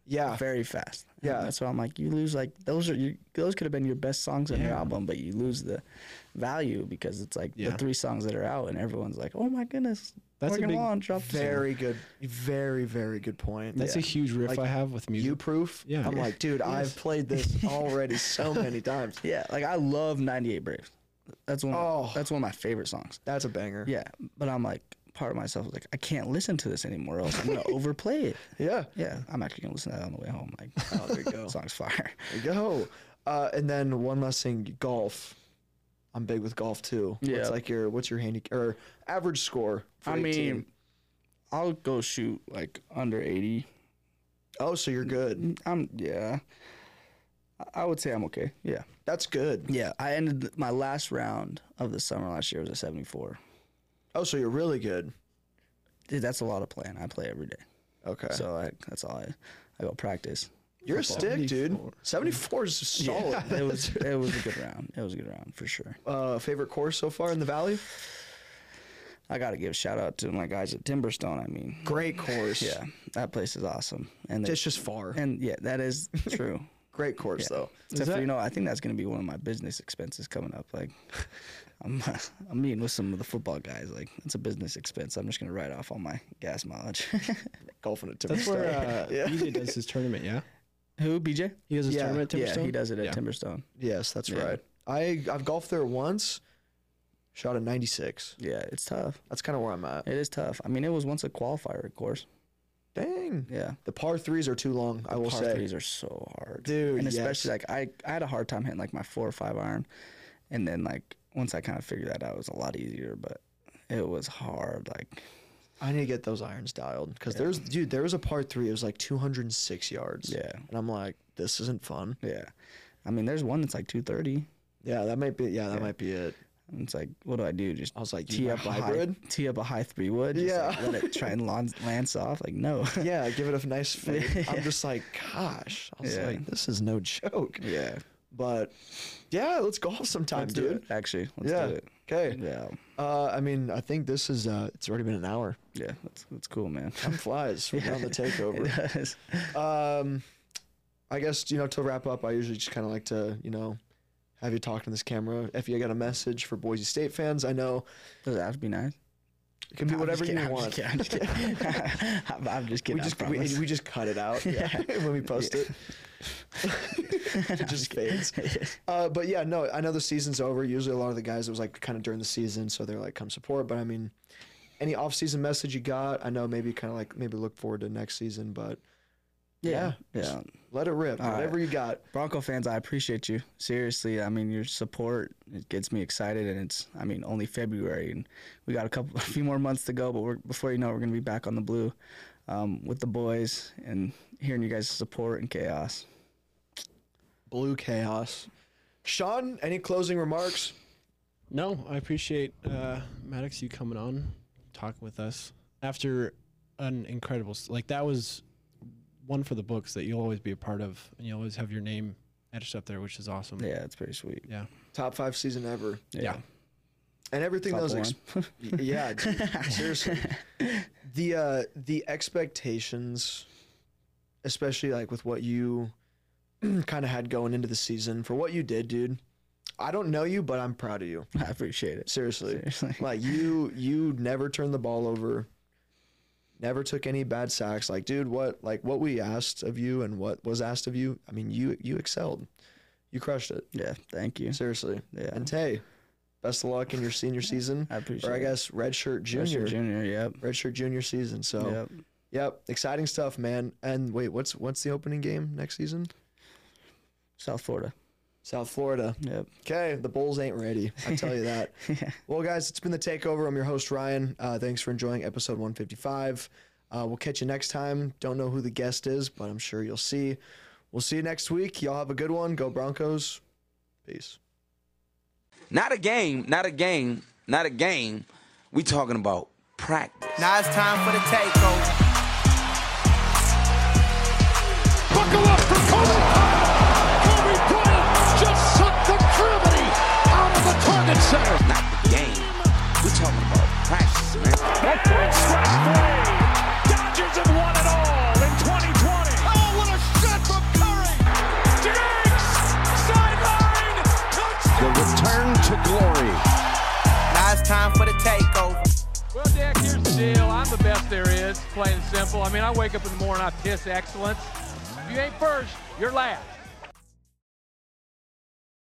Yeah. very fast. Yeah. And that's why I'm like, you lose like those could have been your best songs on your Yeah. album, but you lose the value because it's like Yeah. the 3 songs that are out, and everyone's like, oh my goodness, That's a Morgan big- Wallen dropped the song. Very good. Very, very good point. That's a huge riff Like, I have with music. You proof? Yeah. I'm like, dude, I've played this already so many times. Yeah, like I love 98 Braves. That's one. Oh. That's one of my favorite songs. That's a banger. Yeah, but I'm like, part of myself is like, I can't listen to this anymore, or else I'm gonna overplay it. Yeah. Yeah, I'm actually gonna listen to that on the way home. Like, Oh, there you go. song's fire. There you go. And then one last thing, golf. I'm big with golf too. Yeah. What's your or average score for I 18? mean, I'll go shoot like under 80. Oh, so you're good. I would say I'm okay. Yeah. That's good. Yeah, I ended my last round of the summer last year was a 74. Oh, so you're really good. Dude, that's a lot of playing. I play every day. Okay. So that's all I go practice. You're a football. stick, dude. 74 is solid. Yeah, it was a good round. It was a good round for sure. Favorite course so far in the Valley? I got to give a shout out to my guys at Timberstone. I mean, Great course. yeah, that place is awesome. And It's just far. and yeah, that is true. Great course Yeah. though. Except for, I think that's going to be one of my business expenses coming up. Like, I'm meeting with some of the football guys. Like, it's a business expense. I'm just going to write off all my gas mileage. Golfing at That's Timberstone. where Yeah. BJ does his tournament, yeah? Who, BJ? He has his Yeah. tournament at Timberstone? Yeah, he does it at Yeah. Timberstone. Yes, that's Yeah. right. I've golfed there once. Shot a 96. Yeah, it's tough. That's kind of where I'm at. It is tough. I mean, it was once a qualifier course. Dang. Yeah. The par threes are too long, I will Par say. threes are so hard. Dude, And yes. especially, like, I had a hard time hitting, like, my 4 or 5 iron. And then, like, once I kind of figured that out, it was a lot easier. But it was hard. Like, I need to get those irons dialed because there was a par 3. It was like 206 yards. yeah. And I'm like, this isn't fun. Yeah. I mean, there's one that's, like, 230. Yeah, that might be. Yeah, that might be it. And it's like, what do I do? Just I was like, tee you up a hybrid? tee up a high 3-wood. Just, Yeah. like, let it try and lance off. Like, no. Yeah, give it a nice fade. I'm just like, gosh. I was Yeah. like, this is no joke. Yeah. But yeah, let's golf sometime, Let's dude. do it. Actually, let's Yeah. do it. Okay. Yeah. I mean, I think this is. It's already been an hour. Yeah. That's cool, man. Time flies. We're on the takeover. It does. I guess to wrap up, I usually just kind of like to have you talk in this camera. If you got a message for Boise State fans, I know Does it have to be nice? it can be whatever you I'm want. Just kidding. I'm just kidding. We just cut it out when we post it. It just fades. But yeah, no, I know the season's over. Usually a lot of the guys, it was like kind of during the season, so they're like, come support. But I mean, any off-season message you got? I know maybe kind of like maybe look forward to next season, but Yeah. let it rip. All Whatever you got. Bronco fans, I appreciate you. Seriously, I mean, your support, it gets me excited, and it's, I mean, only February, and we got a few more months to go, but before you know it, we're going to be back on the blue with the boys and hearing you guys' support and chaos. Blue chaos. Sean, any closing remarks? No, I appreciate Maddox, you coming on, talking with us after an incredible, that was one for the books that you'll always be a part of, and you always have your name etched up there, which is awesome. Yeah, it's pretty sweet. Yeah. Top 5 season ever. Yeah. And everything Top that was yeah, dude, seriously. The expectations, especially like with what you kind of had going into the season, for what you did, dude. I don't know you, but I'm proud of you. I appreciate it. Seriously. Seriously. Like you never turned the ball over. Never took any bad sacks. Like, dude, what we asked of you and what was asked of you, I mean, you excelled. You crushed it. Yeah, thank you. Seriously. Yeah. And hey, best of luck in your senior season. I appreciate Or I it. guess redshirt junior. Junior, yep. Redshirt junior season. So Yep. exciting stuff, man. And wait, what's the opening game next season? South Florida. South Florida. Yep. Okay, the Bulls ain't ready. I tell you that. Well, guys, it's been the Takeover. I'm your host, Ryan. Thanks for enjoying episode 155. We'll catch you next time. Don't know who the guest is, but I'm sure you'll see. We'll see you next week. Y'all have a good one. Go Broncos. Peace. Not a game. We talking about practice. Now it's time for the takeover. Buckle up for Kobe Bryant. Kobe Bryant just sucked the gravity out of the target center. Not the game. We talking about practice, man. The third strike play. Dodgers have won it all in 2020. Oh, what a best there is, plain and simple. I mean, I wake up in the morning, I piss excellence. If you ain't first, you're last.